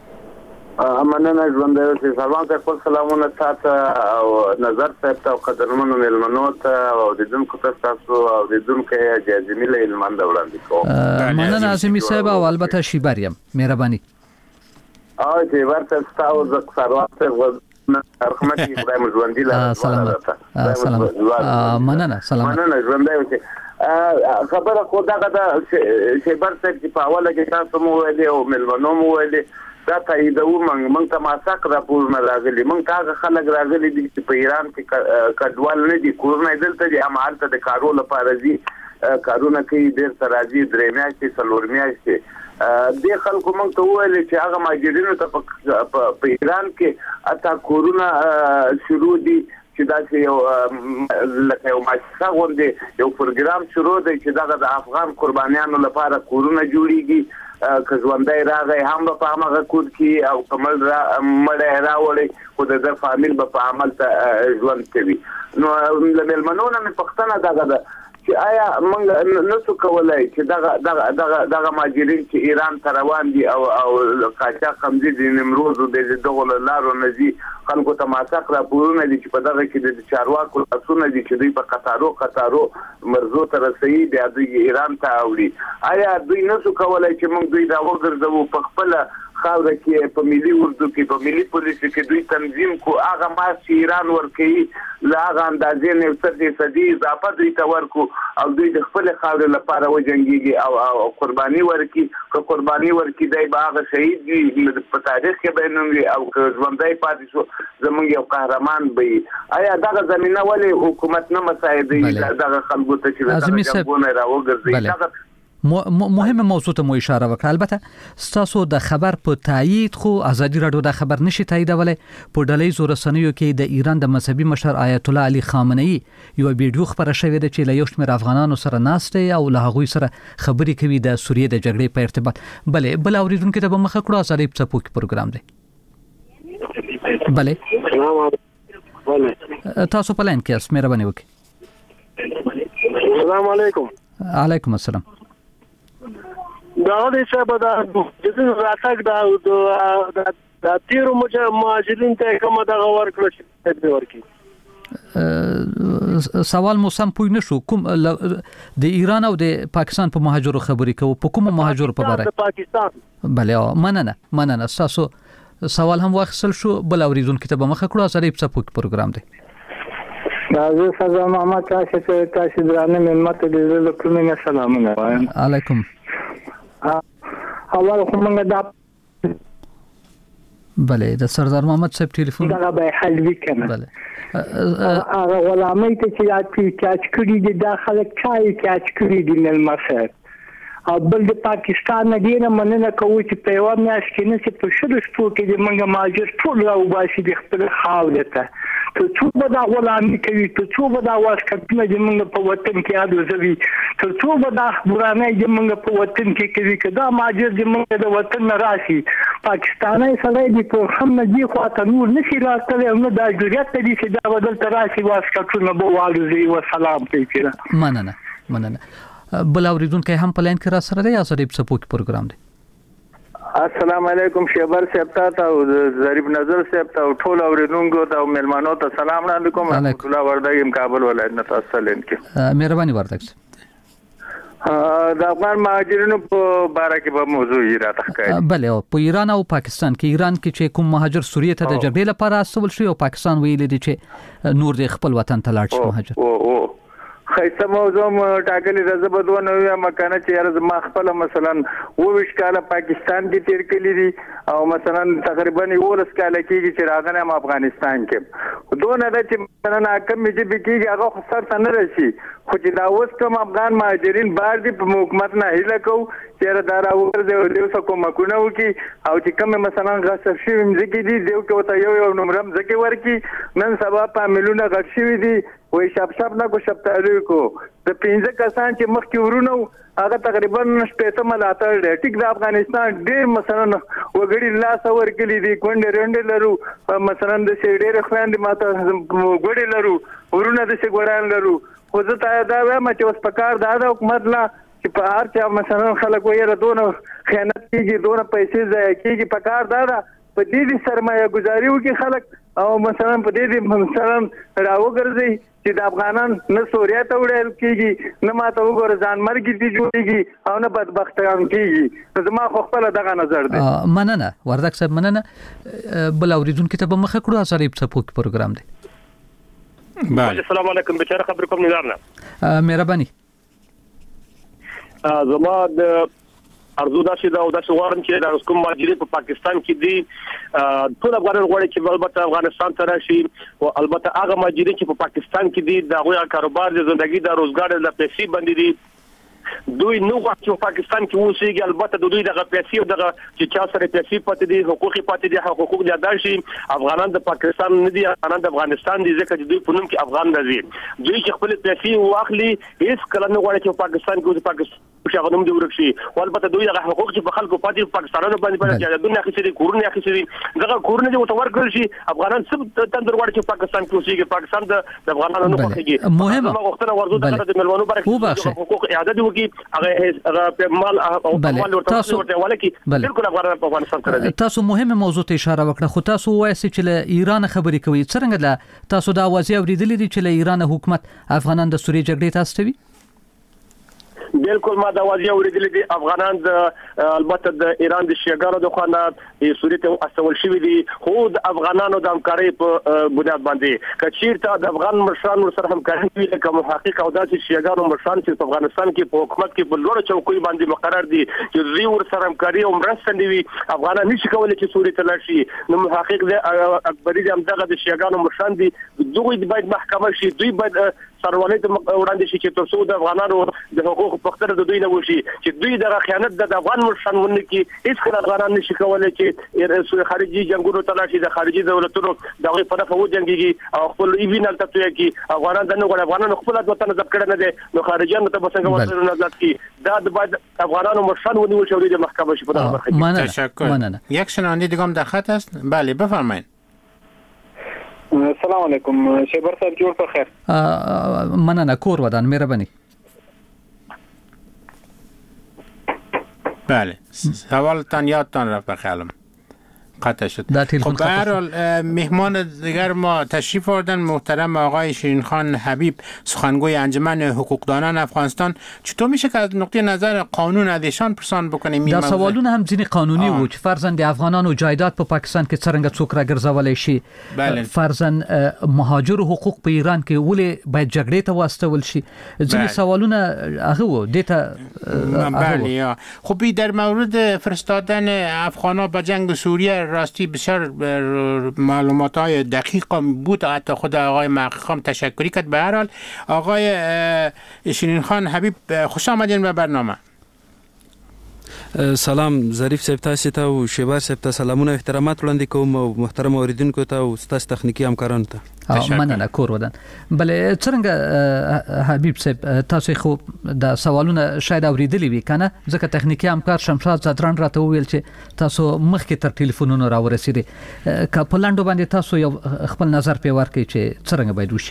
مننه ژوند دی. سلام ته خپل سلامونه تاسو او نظر ته او قدرمنو ملمنو ته او اوریدونکو ته تاسو او اوریدونکو جازمي له علمان وړاندې کوم.
مننه اعظمي صاحب او البته شی بریم مهرباني.
چې ورته تاسو د ثروت رحمت خدای مو ژوند دی.
سلام. مننه سلام.
مننه ژوند دی. خبره خو دغه د شیبر څخه چې په اوله کې تاسو مو ویلي او ملمنو مو ویلي دا تاییدو موږ ته ماساک راپورونه راغلي. موږ ته خلک راغلي دي چې په ایران کې کډوال نه دي، کورونه دلته دي، امالته د کارو لپاره دي، کارونه کوي ډېر ترازی درې میاشتې څلور میاشتې. د خلکو موږ ته ویل چې هغه ماجرینو ته په ایران کې اته کورونه شروع دي چې دا چې یو لکه یو مؤسسه غوندې یو پروګرام شروع دی چې دا د افغان قربانیانو لپاره کورونه جوړیږي. که ژوندی راغی هم په هغه کور کې او کمل مړی راوړي خو د فامیل به په عمل ته ژوند کوي. نو له مېلمنو نه مې پوښتنه دغه ده چې آیا موږ نسو کولای چې دغه ماجرین چې ایران ته روان دي او قاچاق هم دي د نمروز او د دغو لارو نه دي خلکو ته ماساک راپورونه دي چې په دغه کې د چارواکو لاسونه دي چې دوی په قطارو مرزو ته رسوي بیا دوی ایران ته اوړي. آیا دوی نسو کولای چې موږ دوی دا وګرځوو په خپله خاوره کې په ملي اردو کې په ملي پولیس کې دوی تنظیم کو هغه ماس چې ایران ورکوي له هغه اندازې نه 100% اضافه دوی ته ورکو او دوی د خپل خاورې لپاره وجنګيږي او قرباني ورکي. که قرباني ورکي دی به هغه شهید وي په تاریخ کې به نوم وي او که ژوندی پاتې شو زموږ یو قهرمان به وي. آیا دغه زمینه ولې حکومت نه مساعدوي دغه خلکو ته چې دغه جنګونه راوګرځي؟
مهمه موضوع ته مو اشاره وکړه. البته تاسو د خبر په تایید خو ازادي رادیو د خبر نشي تاییدولای. په ډلې رسنیو کې د ایران د مذهبي مشر آیت الله علي خامنه‌ای یو ویډیو خبره شوې ده چې له یو شمېر افغانانو سره ناسته او له هغوی سره خبرې کوي د سوریه د جګړې په ارتباط. بل اوریدونکو ته به مخه کړو ازادي په پوک پروګرام دی. بله تاسو په لاین کې اس مهرباني وکړئ.
السلام علیکم.
علیکم السلام.
دا د صاحب دا د راتګ دا تیرو مهاجرین ته کومه دغه ورکړل چې ورکی
سوال مو سم پوه نشو. کوم د ایران او د پاکستان په مهاجرو خبرې کوو په کوم مهاجرو په اړه؟
د پاکستان.
بله مننه تاسو سوال هم واخیستل شو. بل اوریدونکو ته به مخه کړو ازادي په پوک پروګرام دی.
دا زه سزا محمد تاسو درانه ملمت دې له کومه سلامونه وایم.
علیکم.
اول خو موږ دا
بله د سردار محمد صاحب ټلیفون
دا به حل وکنه.
بله
هغه غلامۍ ته چې راځي کاچ کړی دي داخله چای کاچ کړی دي نل مسر او بل د پاکستان نه ډیره مننه کوي چې په یو میاشت کې نه چې په شلو شپو کې د منګه ماجر ټول راوباسي د خپل خاوره ته ته څو به دا غلامي کوي ته څو به دا واسکټونه د منګه په وطن کې اډوزوي ته څو به دا خبرانه د منګه په وطن کې کوي کدا ماجر د منګه د وطن نه راشي پاکستاني سړی دی په هم نه دی خو ته نور نشي راستلی نو دا جوړیت دی چې دا بدل تراشي واسکټونه به والي و سلام کوي.
مننه بل اوریدونکو هم په لاین کې را سره دی یا ظریف سپوک پروګرام دی.
السلام علیکم شیبر صاحب ته او ظریف نظر صاحب ته ټول اوریدونکو ته او ملمنو ته سلام علیکم. الله وردګ کابل ولایت نه تاسو لینکه
مهرباني وردګ
د افغان مهاجرینو په باره کې به موضوع را تخکای.
بله په ایران او پاکستان کې ایران کې چې کوم مهاجر سوریه ته د جګړې لپاره استول شي او پاکستان ویل دي چې نور د خپل وطن ته لاړ شي مهاجر
خیسته موضوع ټاکلې راځه بدونه یا مکانه چې یاره ما خپل مثلا 20 کاله پاکستان کې تیر کړی دي او مثلا تقریبا 19 کاله کېږي چې راغلم افغانستان کې دونه د چې مثلا کم چې بکیږي هغه خسر ته نه راشي خو چې دا اوس کوم افغان مهاجرین بار دي په حکومت نه هیله کو چې دا راوړل دی او څه کومکونه وکي او چې کوم مثلا غصب شي مزګي دي دیو کې وته یو نمبر مزګي ورکی نن سبا په ملونه غټ شي دي وای شپ نه کو شپ تعالی کو د 15 کسان چې مخکې ورونو هغه تقریبا 15 ملاتړ دی ټیک د افغانستان ډیر مثلا وګړي لاس ورګلي دي کونډه رنډ لرو مثلا د ډیر خواندې ماته وګړي لرو ورونه د ګوران لرو خو زه ته دا وایم چې اوس پکار دا د حکومت لا چې په هر چا مثلا خلک وایي دونه خیانت کیږي دونه پیسې ضایع کیږي پکار دا په دې سرمایه گذاري وکي خلک او مثلا په دې مثلا راوګرځي چې د افغانان نه سوریا ته وړل کیږي نه ماته وګور ځان مرګ دي جوړيږي او نه بدبختان کیږي زما خو خپل دغه نظر دی.
مننه وردګ صاحب مننه بل اوریدونکو ته به مخه کړو ظریف سپوک پروګرام دی.
بله السلام علیکم بچاره خبر کوم نظر نه
مهرباني
زما د ارزو دا چې دا او د غواړم چې د کوم مهاجرین په پاکستان کې دي ټول افغانان غواړي چې البته افغانستان ته راشي او البته هغه مهاجرین چې په پاکستان کې دي دا غوړه کاروبار د ژوندۍ د روزګار د پیسې باندې دي دوی نو غواړي چې پاکستان کې اوسېږي البته د دوی دغه پیسې او دغه چې چا سره پیسې پاتې دي حقوقي پاتې دي حقوق دي ادا شي افغانان د پاکستان نه دي افغانان د افغانستان دي ځکه چې دوی په نوم کې افغان راځي دوی چې خپل پیسې واخلي هیڅ کله نه غواړي چې پاکستان کې پاکستان شغه نوم دی ورکشي البته دوی هغه حقوق چې په خلکو پاتې پاکستانونو باندې باندې دنیا کې سړي کورونه اخیستي دغه کورونه چې وتور کړل شي افغانان څه تندر غواړي چې پاکستان کې اوسېږي پاکستان د افغانانو نه خوښيږي
مهمه
وختونه ورزو د ملوانو برخه حقوق اعاده دي وکي هغه مال او مال ورته ولکه بالکل افغانان په افغانستان کې راځي.
تاسو مهمه موضوع ته اشاره وکړه خو تاسو وایي چې له ایران خبرې کوي څنګه له تاسو دا واضح اوریدلې دي چې له ایران حکومت افغانان د سوریې جګړې ته استوي
بالکل ما دا واضح اوریدلې دي افغانان د البته د ایران د شیګانو د خوانه سوریې ته استول شوی دي خو د افغانانو د همکارۍ په بنیاد باندې کچیرته د افغان مشرانو سره همکاري کوي لکه محقق او داسې شیګانو مشران چې په افغانستان کې په حکومت کې په لوړ چوکۍ باندې مقرر دي چې دوی ور سره همکاري او مرسته کوي افغانان نشي کولای چې سوریې ته لاړ شي نو محقق د اکبري د همدغه د شیګانو مشران دي دوی باید محکمه شي دوی باید سرولې ته وړاندې شي چې تاسو د افغانانو د حقوق په خاطر د دوی نه وشي چې دوی د خیانت د افغان مشرانونه کې هیڅ کله افغانان نشي کولای چې خارجي جنگونو ته لاړ شي د خارجي دولتونو دغه په طرف وځنګيږي او خپل ایوینل ته کې افغانان د نوغړ افغانانو خپل د وطن ځب کړه نه دي نو خارجيانو ته بسنګ ورته نه ځات کی دا د باید افغانانو مشران ونیول شي د محکمه شي په دغه برخه.
تشکر. یک شنونده دیگه هم در خط است. بله بفرمایید.
السلام علیکم شیبر صاحب جوړ په خیر
مننه کور ودان مهرباني.
بله سوالتان یادتان رفت بخیالم قطع شد. خب به هر حال مهمان دیگر ما تشریف آوردن محترم آقای شیرین خان حبیب سخنگوی انجمن حقوقدانان افغانستان. چطور میشه که از نقطه نظر قانون از ایشان پرسان بکنیم؟
دا سوالونه هم ځینې قانوني وو چې فرضاً د افغانانو جایداد په پاکستان کې څنګه څوک راګرځولای شي فرضاً مهاجر حقوق په ایران کې ولې باید جګړې ته واستول شي ځینې سوالونه هغه وو دیتا
بله. خب در مورد فرستادن افغانا به جنگ سوریه راستی بسیار معلومات های دقیق بود. حتی خود آقای محقق هم تشکری کرد. به هر حال آقای شیرین خان حبیب خوش آمدین به برنامه.
سلام ظریف صاحب، تاسو ته او شیبر صاحب ته سلامونه احترامات وړاندې کوم او محترم اوریدونکو ته او تاسو تخنیکی همکارانو ته
مننه کور ودان. بل څنګه حبیب صاحب تاسو خو د سوالونه شاید اوریدلی وي کنه، ځکه تخنیکی همکار شمشاد زدران راته ویل چې تاسو مخکې تر ټلیفونونو راورسېدي. که په لاندو باندې تاسو یو خپل نظر په ورکړئ چې څنګه باید وشي.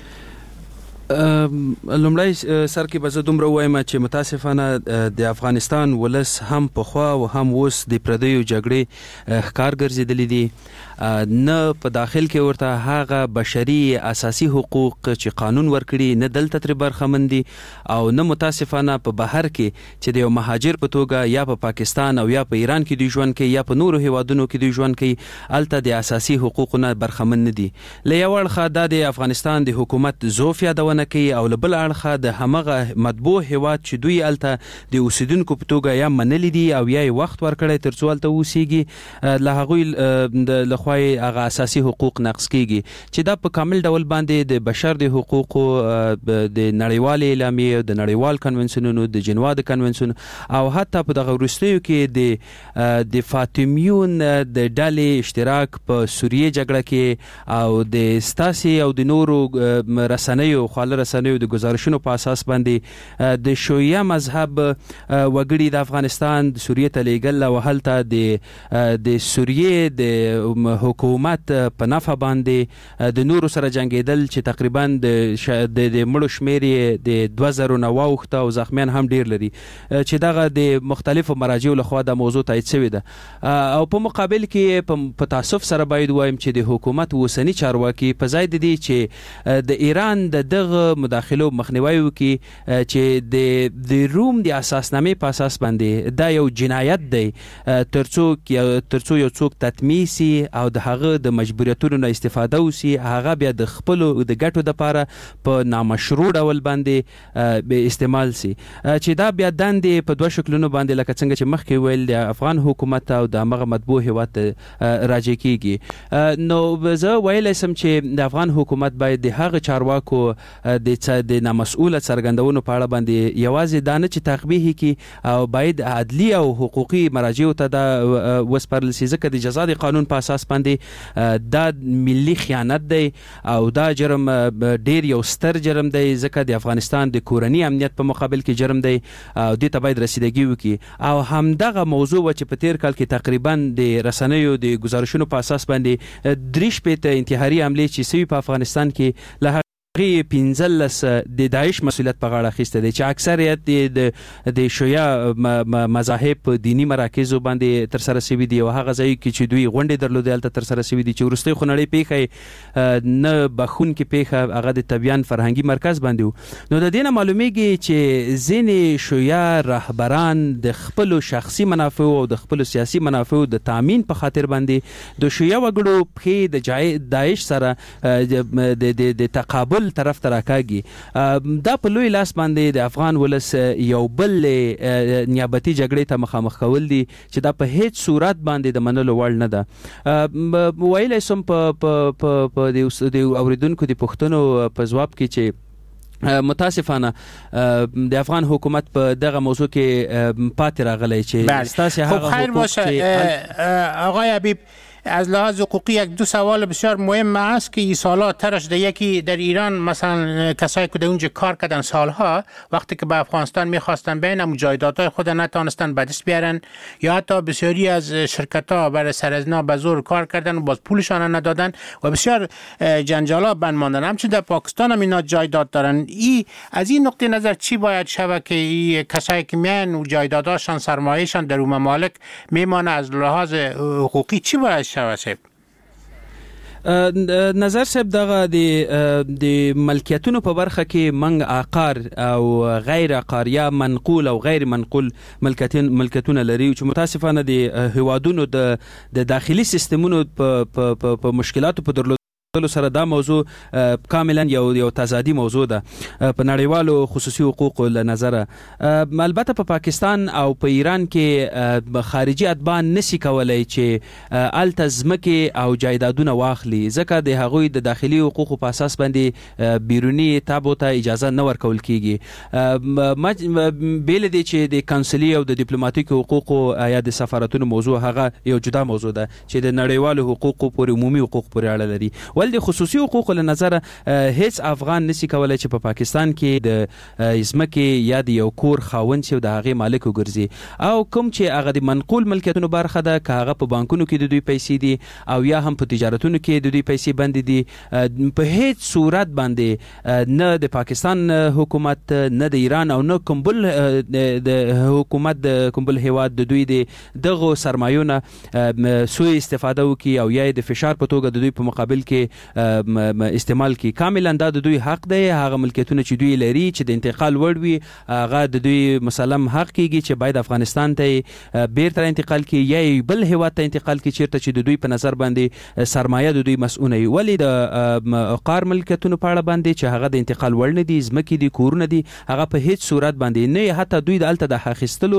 لومړی سر کې به زه دومره وایم چې متاسفانه د افغانستان ولس هم پخوا او هم اوس د پردیو جګړې ښکار ګرځېدلی دي. نه په داخل کې ورته هغه بشري اساسي حقوق چې قانون ورکړي نه دلته تر برخمن دي، او نه متاسفانه په بهر کې چې د یو مهاجر په توګه یا په پاکستان او یا په ایران کې دوی ژوند کوي یا په نورو هیوادونو کې دوی ژوند کوي، الته د اساسي حقوقونه برخمن نه دي. له یو اړخه دا د افغانستان د حکومت ضعف یادونه کوي او له بل اړخه د همغه مطبوع هیواد چې دوی الته د اوسیدونکو په توګه یا منلي دي او یا وخت ورکړی تر څو الته اوسیږي، له هغوی له خوا هغه اساسي حقوق نقض کیږي چې دا په کامل ډول باندې د بشر د حقوقو د نړیوال اعلامیې د نړیوال کنونسیونونو د جنوا د کنونسیون او حتی په دغه وروستیو کې د فاطمیون د ډلې اشتراک په سوریه جګړه کې او د ستاسي او د نورو رسنیو خاله رسنیو د گزارشونو په اساس باندې د شیعه مذهب وګړي د افغانستان د سوریه ته لیږل او هلته د سوریه د حکومت په نفع باندې د نورو سره جنگیدل چې تقریبا د مړو شمیر د 2000 نه واوښته او زخمیان هم ډیر لري، چې دغه د مختلفو مراجعو لخوا د موضوع تایید شوی ده. او په مقابل کې په تاسف سره باید وایم چې د حکومت اوسنی چارواکي په ځای د دې چې د ایران د دغه مداخلو مخنیوي وکړي چې د روم د اساسنامې په اساس باندې دا یو جنایت دی ترڅو یو څوک تطمیسي او د هغه د مجبوریتونو نه استفاده وسی، هغه بیا د خپل د ګټو د لپاره په نامشروع ډول باندې به استعمال سي، چې دا بیا دندې په دوه شکلونو باندې لکه څنګه چې مخکې ویل د افغان حکومت او د هغه مطبوع هیواد راجع کیږي. نو زه ویلی سم چې د افغان حکومت باید د هغه چارواکو د نامسؤله څرګندونو په اړه باندې یوازې دا نه چې تقبیح کړي او باید عدلی او حقوقي مراجعو ته دا وسپارل سي، ځکه د جزا د قانون په اساس باندې دا ملي خیانت دی او دا جرم ډیر یو ستر جرم دی، ځکه د افغانستان د کورنی امنیت په مقابل کې جرم دی او دې ته باید رسیدګي وکړي. او همدغه موضوع چې په تیر کال کې تقریبا د رسنیو د گزارشونو په اساس باندې 3 انتحاري حملې چې سوي په افغانستان کې له 15 د داعش مسؤلیت په غاړه اخیسته دي، چې اکثریت د شیعه مذاهب په دینی مراکزو باندې تر سره شوي دي او هغه ځای کې چې دوی غونډې درلودې هلته تر سره شوي دي، چې وروستۍ خونړۍ پیښه نه بخونکې پیښه هغه د تبیان فرهنګي مرکز باندې و. نو د دې نه معلومیږي چې ځینې شیعه رهبران د خپلو شخصي منافعو او د خپلو سیاسي منافعو د تامین په خاطر باندې د شیعه وګړو پښې د داعش سره د تقابل طرف ته راکاږي. دا په لوی لاس باندې د افغان ولس یو بل نیابتي جګړې ته مخامخ کول دي چې دا په هیڅ صورت باندې د منلو وړ نه ده. ویلی سم په د اوریدونکو د پوښتنو په ځواب کې چې متاسفانه د افغان حکومت په دغه موضوع کې پاتې راغلی چې ستاسې هغه
خیر باشه آقای حبیب، از لحاظ حقوقی یک دو سوال بسیار مهم است که این سالها ترش در یکی در ایران مثلا کسایی که در اونجا کار کردن سالها وقتی که به افغانستان میخواستن بین هم جایدادهای خود نتانستن به دست بیارن یا حتی بسیاری از شرکت ها برای سرازنا به زور کار کردن و باز پولشان ندادن و بسیار جنجالا بند ماندن. همچنین در پاکستان هم اینا جایداد دارن. از این نقطه نظر چی باید شود که کسایی که میان و جایدادهاشان سرمایهشان در اون ممالک میمانه، از لحاظ حقوقی چی باید شود؟
نظر صاحب دغه د ملکیتونو په برخه کې منګ عقار او غیر عقار یا منقول او غیر منقول ملکیتونه لري، چې متاسفانه د هیوادونو د داخلي سیستمونو په مشکلاتو په درلودو سره دا موضوع کاملا یو تضادي موضوع ده په نړیوالو خصوصي حقوقو له نظره. البته په پاکستان او په ایران کې خارجي اتباع نشي کولای چې التزمکه او جایدادونه واخلي ځکه د هغوی د داخلي حقوقو په اساس باندې بیرونی تابو ته اجازه نه ورکول کیږي. بیل دي چې د کونسلي او د ډیپلوماټیک حقوقو یا د سفارتونو موضوع هغه یو جدا موضوع ده چې د نړیوالو حقوقو پر عمومي حقوق پورې اړه لري. ول د خصوصي حقوقو له نظر هیڅ افغان نشي کولای چې په پاکستان کې د ازمکه یا د یو کور خاوند شي او د هغه مالک وګرځي او کوم چې هغه د منقول ملکیتونو برخه ده که هغه په بانکونو کې د دوی پیسې دي او یا هم په تجارتونو کې د دوی پیسې بند دي په هیڅ صورت باندې نه د پاکستان حکومت نه د ایران او نه کوم بل د حکومت د کوم بل هیواد د دوی دغه سرمایونه سوء استفاده وکي او یا د فشار په توګه د دوی په مقابل کې استعمال کی. کاملا دا د دوی حق دی. هغه ملکیتونه چې دوی لري چې د انتقال وړ وي هغه د دوی مسلم حق کیږي چې باید افغانستان ته بیرته انتقال کی یا بل هیواد ته انتقال کی چیرته چې د دوی په نظر باندې سرمایه د دوی مسؤونه وي. ولی د عقار ملکیتونو په اړه باندې چې هغه د انتقال وړ نه دي ځمکې دي کورونه دي هغه په هیڅ صورت باندې نه حتی دوی د الته د حقستلو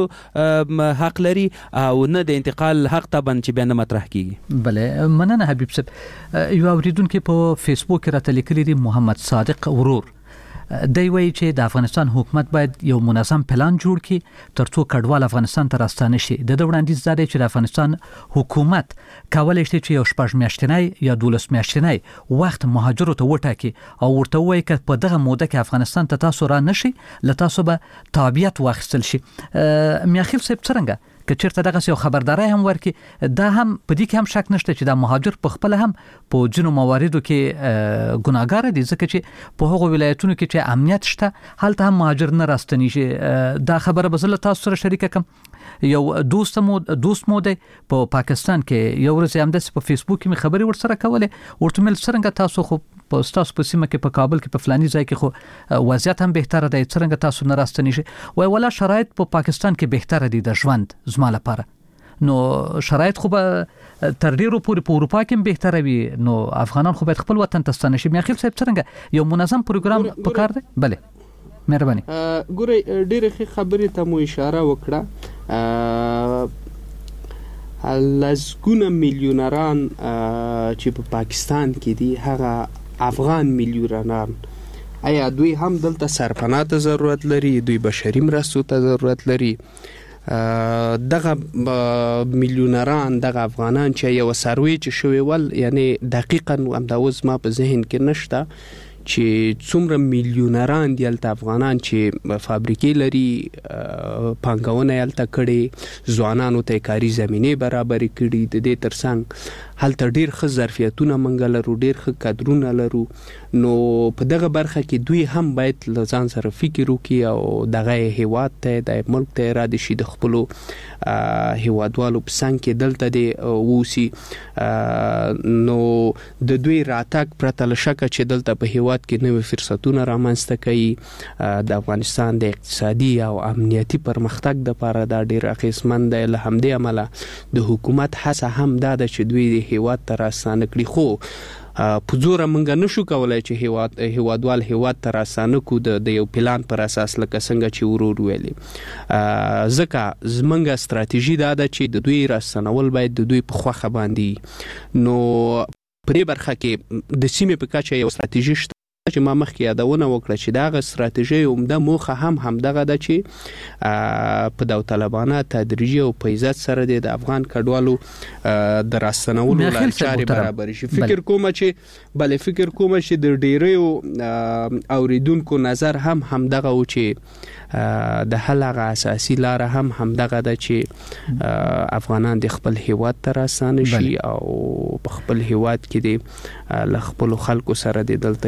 حق لري او نه د انتقال حق ته باندې چې بیان مطرح کیږي.
بله مننه حبیب صاحب. یو اوریدونکو په فیسبوک کې راته لیکلي دي محمد صادق ورور دی وایي چې د افغانستان حکومت باید یو منظم پلان جوړ کړي ترڅو کډوال افغانستان ته راستانه شي. د وړاندیز دا دی چې د افغانستان حکومت کولای شي چې یو 6 میاشتنی یا 12 میاشتنی وخت مهاجرو ته وټاکي او ورته وایي چې په دغه موده کې افغانستان ته تاسو را نشي له تاسو به تابعیت واخیستل شي. میاخیل صاحب څنګه که چیرته دغه یو خبرداري هم ورکي دا هم په دې کې هم شک نشته چې د مهاجر په خپل هم په جنو مواردو کې ګناګار دي ځکه چې په هغو ولایتونو کې چې امنیت شته هلته هم مهاجر نه راستنی شي. دا خبره به زه تاسو سره شریک کوم. یو دوست مو دی په پاکستان کې یو ورځ هم د په فیسبوک کې خبري ورسره کوله ورته مل څنګه تاسو خو په تاسو په سیمه کې په کابل کې په فلاني ځای کې خو وضعیت هم بهتره دی څنګه تاسو نه راستنی شي وای ولا شرایط په پاکستان کې بهتره دي د ژوند زما لپاره. نو شرایط خو به تر ډیرو پورې په اروپا کې بهتره وي نو افغانان خو باید خپل وطن ته ستانه شي. میاخیل صاحب څنګه یو منظم پروګرام پکار دی؟ بله مهرباني.
ګوري ډیره ښه خبرې ته مو اشاره وکړه. لزګونه میلیونران چې په پاکستان کې دي هغه افغان میلیونران آیا دوی هم دلته سرپناه ته ضرورت لري دوی بشري مرستو ته ضرورت لري دغه میلیونران دغه افغانان چې یو سروي چې شوی ول یعنی دقیقاً هم دا اوس ما په ذهن کې نشته چې څومره میلیونران دي الته افغانان چې فابریکې لري پانګونه الته کړي ځوانانو ته کاري زمینه برابر کړي د دې ترڅنګ هلته ډیر ښه ظرفیتونه منګل لرو ډیر ښه کادرونه لرو نو په دغه برخه کې دوی هم باید لزان سره فکر وکړي او دغه هیواد ته د ملک ته اراده شي د خپل هیوادوالو په څنګ کې دلته دی ووسی نو د دوی راتګ پرته لشکه چې دلته په هیواد کې نوې فرصتونه رامنځته کوي د افغانستان د اقتصادي او امنیتي پرمختګ لپاره دا ډیر اغیزمن دی. له همدې امله د حکومت هڅه هم دا ده چې دوی د هیواد ته راستانه کړي خو په زور منګه نشو کولای چې هیوادوال هیواد ته راستانه کو د یو پلان پر اساس لکه څنګه چې ورور ویلي ځکه زمونږه ستراتیژي دا ده چې د دوی راستنول باید د دوی په خوخه باندې نو پرې برخه کې د سیمې په کچه یو ستراتیژي شته چې ما مخکې یادونه وکړه چې دغه ستراتیژي عمده موخه هم دغه ده چې په داوطلبانه تدریجي او په عزت سره د افغان کډوالو د راستنولو لارې برابر شي. فکر کوم چې د ډیرو اوریدونکو نظر هم دغه و چې د حل هغه اساسي لار هم دغه ده چې افغانان د خپل هیواد ته راستانه شي او په خپل هیواد کې د خپل خلکو سره د دلته یو ځای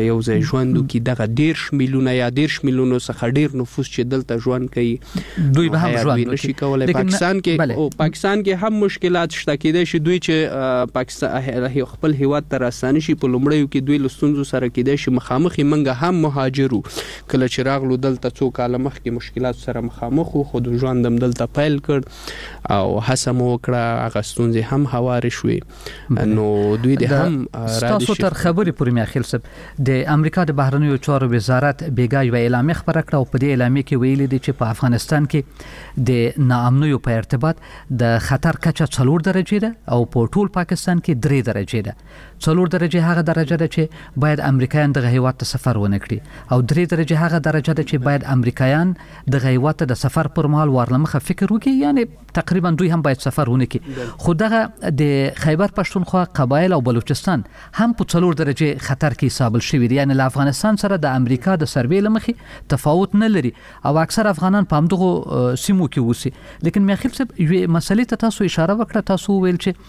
ژوند وکړي دغه 10 میلیونه یا 10 میلیونو څخه ډیر نفوس چې دلته ژوند کوي
دوی به هم ژوند
نشي کولای. پاکستان کې هم مشکلات شته کېدای شي دوی چې پاکستان خپل هیواد ته راستانه شي په لومړیو کې دوی لستونزو سره کېدای شي مخامخ منګه هم مهاجرو کله چې راغلو دلته څو کاله مخکې مشکلات سره مخامخ وو خو د ژوند هم دلته پیل کړ او هڅه مو وکړه هغه ستونزې هم هوارې شوې نو دوی د هم
تاسو تر خبرې پورې میاخیل صاحب د امریکا د بهرنیو چارو وزارت بیګا یو اعلامیه خبره کړه او په دې اعلامیه کې ویلي دي چې په افغانستان کې د ناامنیو په ارتباط د خطر کچه 4 درجه ده او په ټول پاکستان کې 3 درجه ده. 4 درجه هغه درجه ده چې باید امریکایان دغه هیواد ته سفر ونه کړي او 3 درجه هغه درجه ده چې باید امریکایان دغه هیواد ته د سفر پر مهال ورلمخه فکر وکړي یعنی تقریبا دوی هم باید سفر ونه کړي. خو دغه د خیبر پښتونخوا قبایل او بلوچستان هم په 4 درجه خطر کې حساب شوی دی یعنی افغانستان سره د امریکا د سروې لمخې تفاوت نه لري او اکثر افغانان په همدغه سیمو کې اوسي. لیکن میاخیل صاحب یو مسلې ته تاسو اشاره وکړه تاسو ویل چې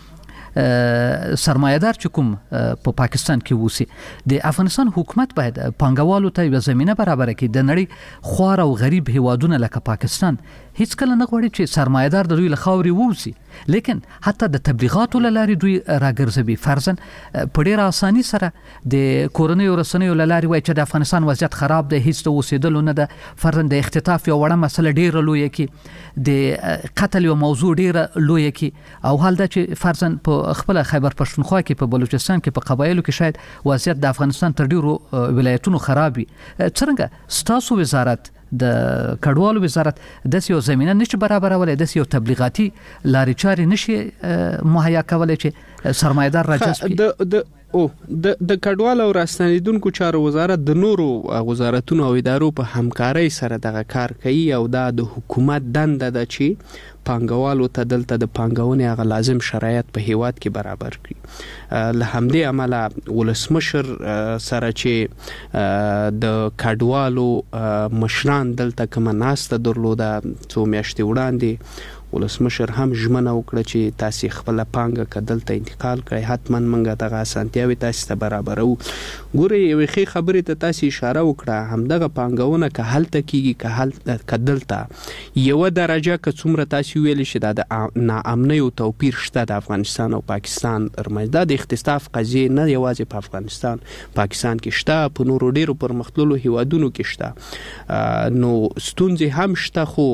سرمایدار چې کوم په پاکستان کې ووسی د افغانستان حکومت باید پانګوالو ته یو زمينه برابر کړي د نړۍ خوار او غریب هیوادونه لکه پاکستان هیڅ کله نه غواړي چې سرمایدار د دوی له خاورې ووسی لیکن حتی د تبلیغاتو لاري دوی راګرځوي فرضاً په ډیره اساني سره د کورونیو رسنیو لاري وایي چې د افغانستان وضعیت خراب دی هیڅ د اوسېدلو نه ده فرضاً د اختطاف یو وړه مسله ډیره لوی کې د قتل یو موضوع ډیره لوی کې او حال دا چې فرضاً په خپل خیبر پښتونخوا کې په بلوچستان کې په قبایلو کې شاید وضعیت د افغانستان تر ډیرو ولایتونو خراب وي. څنګه ستاسو وزارت د کډوالو وزارت د یو زمينه نشي برابرولای د یو تبلیغاتي لاري چاري نشي مهیا کولای چې سرمایدار راجذب
د کډوالو او راستنیدونکو چارو وزارت د نورو وزارتونو او ادارو په همکارۍ سره دغه کار کوي او دا د حکومت دنده ده چې پانګوالو ته دلته د پانګونې هغه لازم شرایط په هیواد کې برابر کړي. له همدې عمله ولسمشر سره چې د کډوالو مشران دلته کوم ناسته درلوده څو میاشتې وړاندې ولسمشر هم ژمنه وکړه چې تاسو خپل پانګه کدلته انتقال کړئ حتما منګه دغه اسانتیاوي تاسو ته برابرو. ګوري یو ښه خبره ته تاسو اشاره وکړه همدغه پانګونه که هلته کیږي که کدلته یو درجه که څومره تاسو ویل شي د ناامنۍ او توپیر شته د افغانستان او پاکستان ترمنځ د اختطاف قضیه نه یوازې په افغانستان پاکستان کې شته په نورو ډیرو پرمختللو هیوادونو کې شته نو ستونزې هم شته خو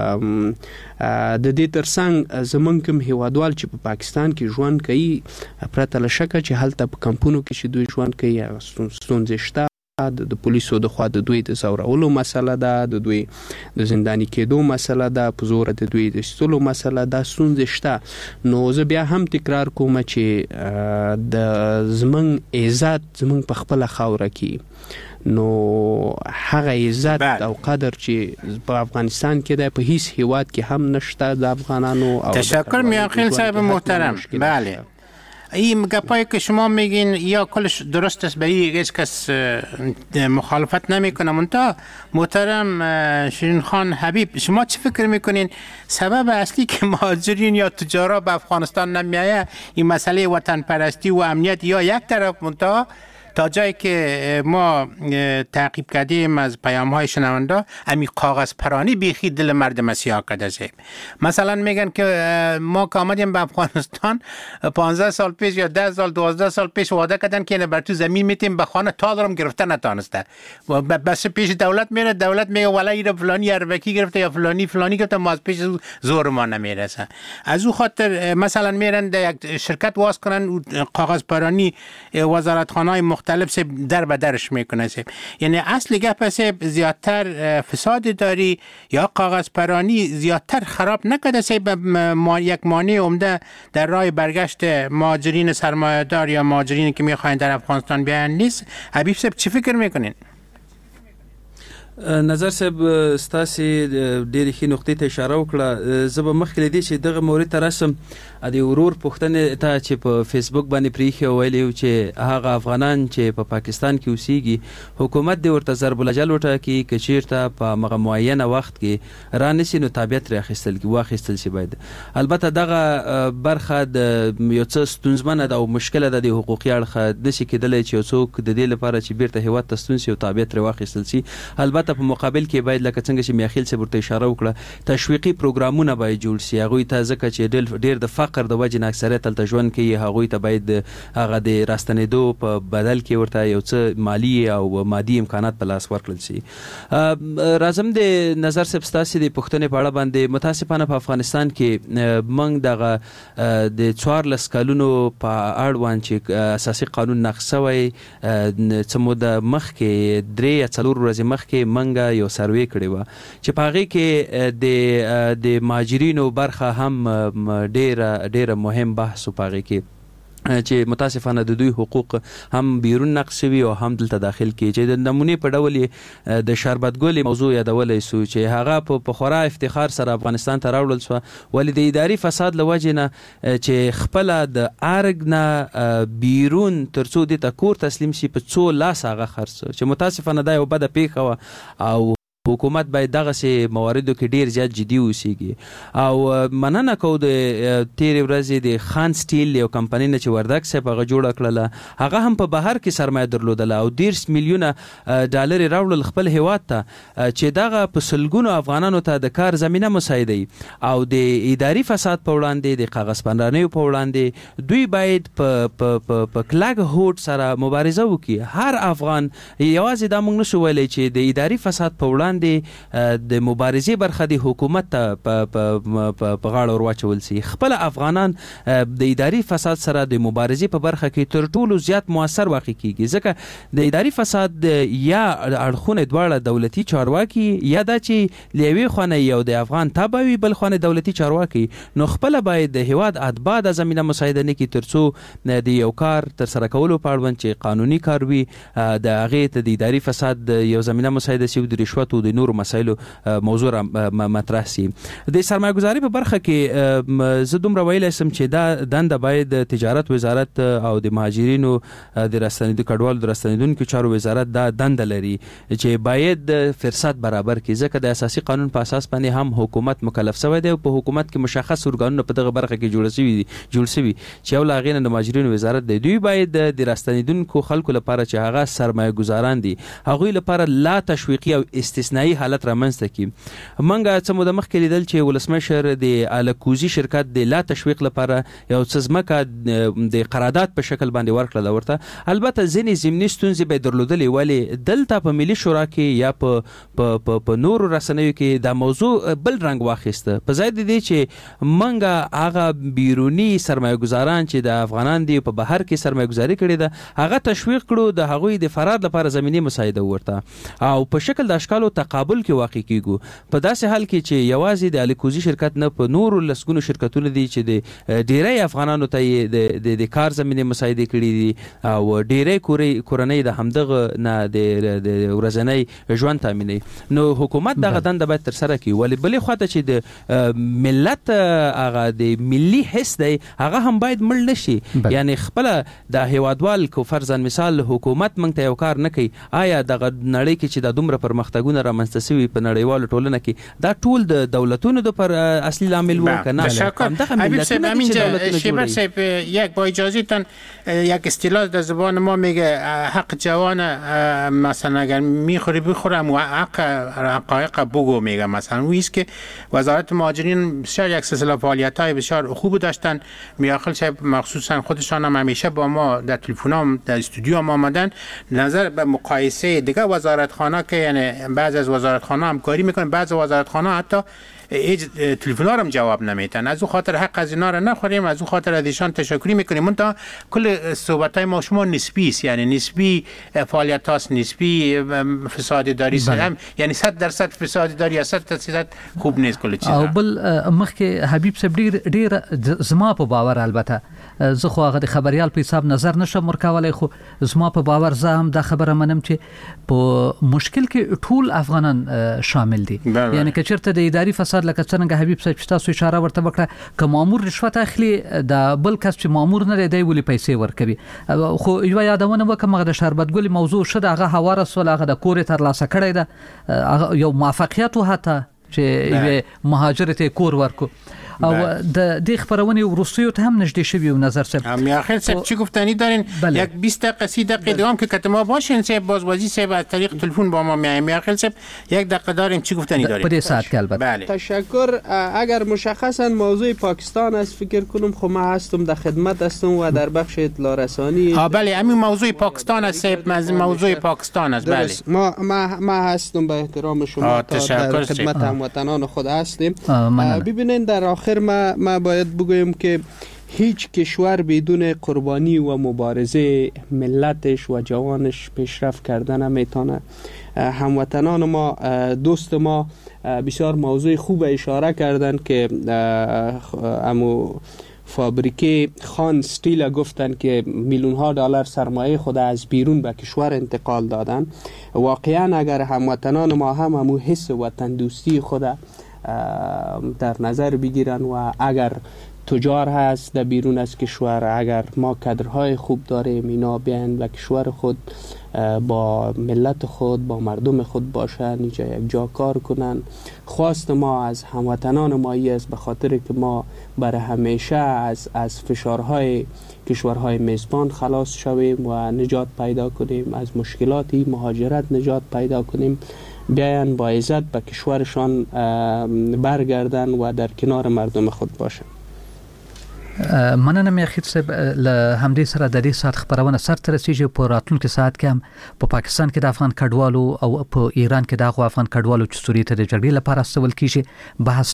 د دې ترڅنګ زمونږ کوم هیوادوال چې په پاکستان کې ژوند کوي پرته له شکه چې هلته په کمپونو کې چې دوی ژوند کوي ستونزې شته د پولیسو د خوا د دوی د زورولو مسله ده د دوی د زنداني کېدو مسله ده په زور د دوی د استلو مسله ده ستونزې شته. نو زه بیا هم تکرار کوم چې د زمونږ عزت زمونږ په خپله خاوره کې نو هغه عزت او قدر چې په افغانستان کې ده په هیڅ هیواد کې هم نشته د افغانانو.
تشکر میاخیل صاحب محترم. بله این گپایی که شما میگین یا کلش درست است به هیچ کس مخالفت نمیکنه منتها محترم شیرین خان حبیب شما چه فکر میکنین سبب اصلی که مهاجرین یا تجارا به افغانستان نمیایه این مسئله وطن پرستی و امنیت یا یک طرف منتها تا جایی که ما تعقیب کردیم از پیام‌های شنونده امی کاغذ پرانی بیخی دل مردم سیاه کرده است. مثلا میگن که ما که آمدیم به افغانستان 15 سال پیش یا 10 سال 12 سال پیش وعده کردن که بر تو زمین میتیم به خانه تا دارم گرفته نتونسته و بس پیش دولت میره دولت میگه والا این فلانی اربکی گرفته یا فلانی گرفته ما از پیش زور ما نمیرسه. از او خاطر مثلا میرن یک شرکت واس کنن کاغذ پرانی وزارتخانه‌های مختلف سے در به درش میکنه. یعنی اصل گپ سه زیادتر فساد داری یا کاغذ پرانی زیادتر خراب نکرده سه یک مانع عمده در راه برگشت مهاجرین سرمایه‌دار یا مهاجرین که میخواین در افغانستان بیان نیست. حبیب صاحب چی فکر میکنین؟
نظر صاحب ستاسي ډېر ښه نقطې ته اشاره وکړه. زه به مخکې لدی چې دغه مورد ته رسم د ورور پوښتنې ته چې په فیسبوک باندې پریخي ویلي چې هغه افغانان چې په پاکستان کې اوسېږي حکومت دې ورته ضرب الجل وټاکي که چیرته په هغه معینه وخت کې رانیسي نو تابعیت واخیستل شي. باید البته دغه برخه د یو څه ستونزمنه ده او مشکله ده د حقوقي اړخه داسې کېدلی چې یو څوک د دې لپاره چې بیرته هیواد ته ستون شي او تابعیت ترې واخیستل شي. البته په مقابل کې باید لکه څنګه چې میاخیل صاحب ورته اشاره وکړه تشویقي پروګرامونه باید جوړ شي هغوی ته، ځکه چې ډېر د فقر د وجې نه اکثریت هلته ژوند کوي. هغوی ته باید هغه د راستنېدو په بدل کې ورته یو څه مالي او مادي امکانات په لاس ورکړل شي. راځم د نظر صاحب ستاسې د پوښتنې په اړه باندې. متاسفانه په افغانستان کې موږ دغه د 14 کلونو په اړوند چې اساسي قانون نقض شوی څه موده مخکې 3 یا 4 ورځې مخکې منګه یو سروې کړې وه چې په هغې کې د مهاجرینو برخه هم ډېره مهم بحث و په هغې کې چې متاسفانه د دوی حقوق هم بیرون نقض شوي او هم دلته داخل کې چې د نمونې په ډول د شربت ګلې موضوع یادولی سو چې هغه په خورا افتخار سره افغانستان ته راوړل سوه، ولې د اداري فساد له وجې نه چې خپله د ارګ نه بیرون تر څو دې ته کور تسلیم شي په څو لاس هغه خرڅ چې متاسفانه دا یو بده پیښه وه او حکومت باید دغسې مواردو کې ډیر زیات جدي اوسیږي. او مننه کوو د تیرې ورځې د خان سټیل یو کمپنۍ نه چې وردګ صاحب هغه جوړه کړله، هغه هم په بهر کې سرمایه درلودله او 10 میلیونه ډالر یې راوړل خپل هیواد ته چې دغه په سلګونو افغانانو ته د کار زمینه مساعدوي او د اداري فساد په وړاندې د کاغذ پنډانیو په وړاندې دوی باید په کلک هوډ سره مبارزه وکړي. هر افغان یوازې دا موږ نشو ویلی چې د اداري فساد په وړاندې د مبارزې برخه د حکومت ته په غاړه ور واچول شي. خپل افغانان د اداري فساد سره د مبارزې په برخه کې تر ټولو زیات موثر واقع کیږي، ځکه د اداري فساد یا اړخونه دواړه دولتي چارواکي یا دا چې له یوې خوا نه یو د افغان تابع وي بل خوا نه دولتي چارواکي، نو خپله باید د هیواد اتباع د زمینه مساعده نه کړي تر څو د یو کار ترسره کولو په اړوند چې قانوني کار وي د هغې ته د اداري فساد یو زمینه مساعده شي او د رشوت د نورو مسایلو موضوع مطرح سي. د سرمایه گذاري په برخه کې زه دومره ویلی سم چې دا دنده باید تجارت وزارت او د مهاجرینو د راستنېدو کډوالو د راستنېدونکو چارو وزارت دا دنده لري چې باید فرصت برابر کړي، ځکه د اساسي قانون په اساس باندې هم حکومت مکلف شوی دی او په حکومت کې مشخص ارګانونه په دغه برخه کې جوړ شوي چې یو له هغې نه د مهاجرینو وزارت دی. دوی باید د راستنېدونکو خلکو لپاره چې هغه سرمایه ګزاران دي هغوی لپاره لا تشویقي او استثنایی حالت رامنځته کړي. منګه څه موده مخکې لیدل چې ولسمشر د الکوزي شرکت د لا تشویق لپاره یو څه ځمکه د قرارداد په شکل باندې ورکړله ورته. البته ځینې ضمني ستونزې به یې درلودلې، ولې دلته په ملي شورا کې یا په نورو رسنیو کې دا موضوع بل رنګ واخیسته، په ځای د دې چې منګه هغه بیروني سرمایه ګزاران چې د افغانان دي په بهر کې سرمایه ګزاري کړې ده هغه تشویق کړو، د هغوی د فرار لپاره زمینی مساعده ورته او په شکل د اشکالو تقابل کې واقع کیږو. په داسې حال کې چې یوازې د الکوزي شرکت نه په نورو لسګونو شرکتونه دي چې د ډیری افغانانو ته د کار زمینه مساعده کړي دي او ډیری کورنۍ د همدغه نه د ورځنی ژوند تامینوي. نو حکومت دغه دنده باید ترسره کړي، ولې بلې خواته چې د ملت هغه د ملي حس دی هغه هم باید مړ نشي. یعنی خپل د هیوادوال کو فرضاً مثال حکومت موږ ته یو کار نه کوي، آیا دغه نړۍ کې چې د دومره پرمختګونه رامنځته شوي په نړیوالو ټولنه کې دا ټول د دولتونو د پر اصلي لامل و که نه؟
حبیب صاحب همینجا شیبر صاحب یک با اجازهتان یک اصطلاح در زبان ما میگه حق جوان مثلا اگر میخوری بخورم و حقایق بگو میگه مثلا و ایست که وزارت مهاجرین بسیار یک سلسله فعالیت‌های بسیار خوب داشتن. میاخیل صاحب مخصوصا خودشان هم همیشه با ما در تلفن‌ها در استودیو هم آمدن، نظر به مقایسه دیگه وزارتخانه که یعنی بعض از وزارتخانه همکاری میکنن، بعض وزارتخانه حتی تلفن هم جواب نمیتن. از اون خاطر حق از اینا رو نخوریم، از اون خاطر از ایشان تشکری میکنیم. منتها کل صحبت های ما شما نسبی است، یعنی نسبی فعالیت هاست، نسبی فساد داری هم، یعنی 100% فساد داری یا 100% خوب نیست کل چیز.
او بل مخکې حبیب صاحب ډیر زما په باور البته زه خو هغه د خبريال په حساب نظر نشم ورکولای، خو زما په باور زه هم دا خبره منم چې په مشکل کې ټول افغانان شامل دي. یعنی که چیرته د اداري فساد لکه څنګه حبیب صاحب چې تاسو اشاره ورته وکړه که مامور رشوت اخلي د بل کس چې مامور نه دی ولې پیسې ورکوي. خو یو یادونه وکم د شربت ګل موضوع شته هغه هواره سول هغه د کور تر لاسه کړی ده یو موافقیت هته چې مهاجرت کور ورکو او د دې خبرونه ورسیو ته هم نږدې شوی و نظر صاحب.
میاخیل صاحب چی گفتنی دارین؟ یک 20 دقیقه 30 دقیقه دیگه که کتما باشین صاحب بازوازی صاحب از طریق تلفن با ما میایم. میاخیل صاحب یک دقیقه داریم چی گفتنی دارین؟
په دې ساعت کې البته.
بله.
تشکر. اگر مشخصا موضوع پاکستان است فکر کنم خب ما هستم در خدمت هستم و در بخش اطلاع رسانی.
بله همین موضوع پاکستان است صاحب موضوع پاکستان است. بله
ما هستم به احترام شما در خدمت هموطنان خود هستیم. ببینید در آخر ما باید بگویم که هیچ کشور بدون قربانی و مبارزه ملتش و جوانش پیشرفت کردن نمیتونه. هموطنان ما دوست ما بسیار موضوع خوب اشاره کردن که امو فابریکه خان استیل گفتن که میلیون ها دلار سرمایه خود از بیرون به کشور انتقال دادن. واقعا اگر هموطنان ما هم همو حس وطن دوستی خود در نظر بگیرن و اگر تجار هست در بیرون از کشور، اگر ما کادرهای خوب داریم اینا بیان و کشور خود با ملت خود با مردم خود باشن اینجا یک جا کار کنن. خواست ما از هموطنان ما است به خاطر که ما برای همیشه از فشارهای کشورهای میزبان خلاص شویم و نجات پیدا کنیم، از مشکلات مهاجرت نجات پیدا کنیم، بیاین با عزت به کشورشان برگردن و در کنار مردم خود باشن.
مننه میاخیل صاحب له همدې سره د دې ساعت خبرونه سر ته رسیږي. په راتلونکي ساعت کې هم په پاکستان کې د افغان کډوالو او په ایران کې د افغان کډوالو چې سوریې ته د جګړې لپاره استول کیږي بحث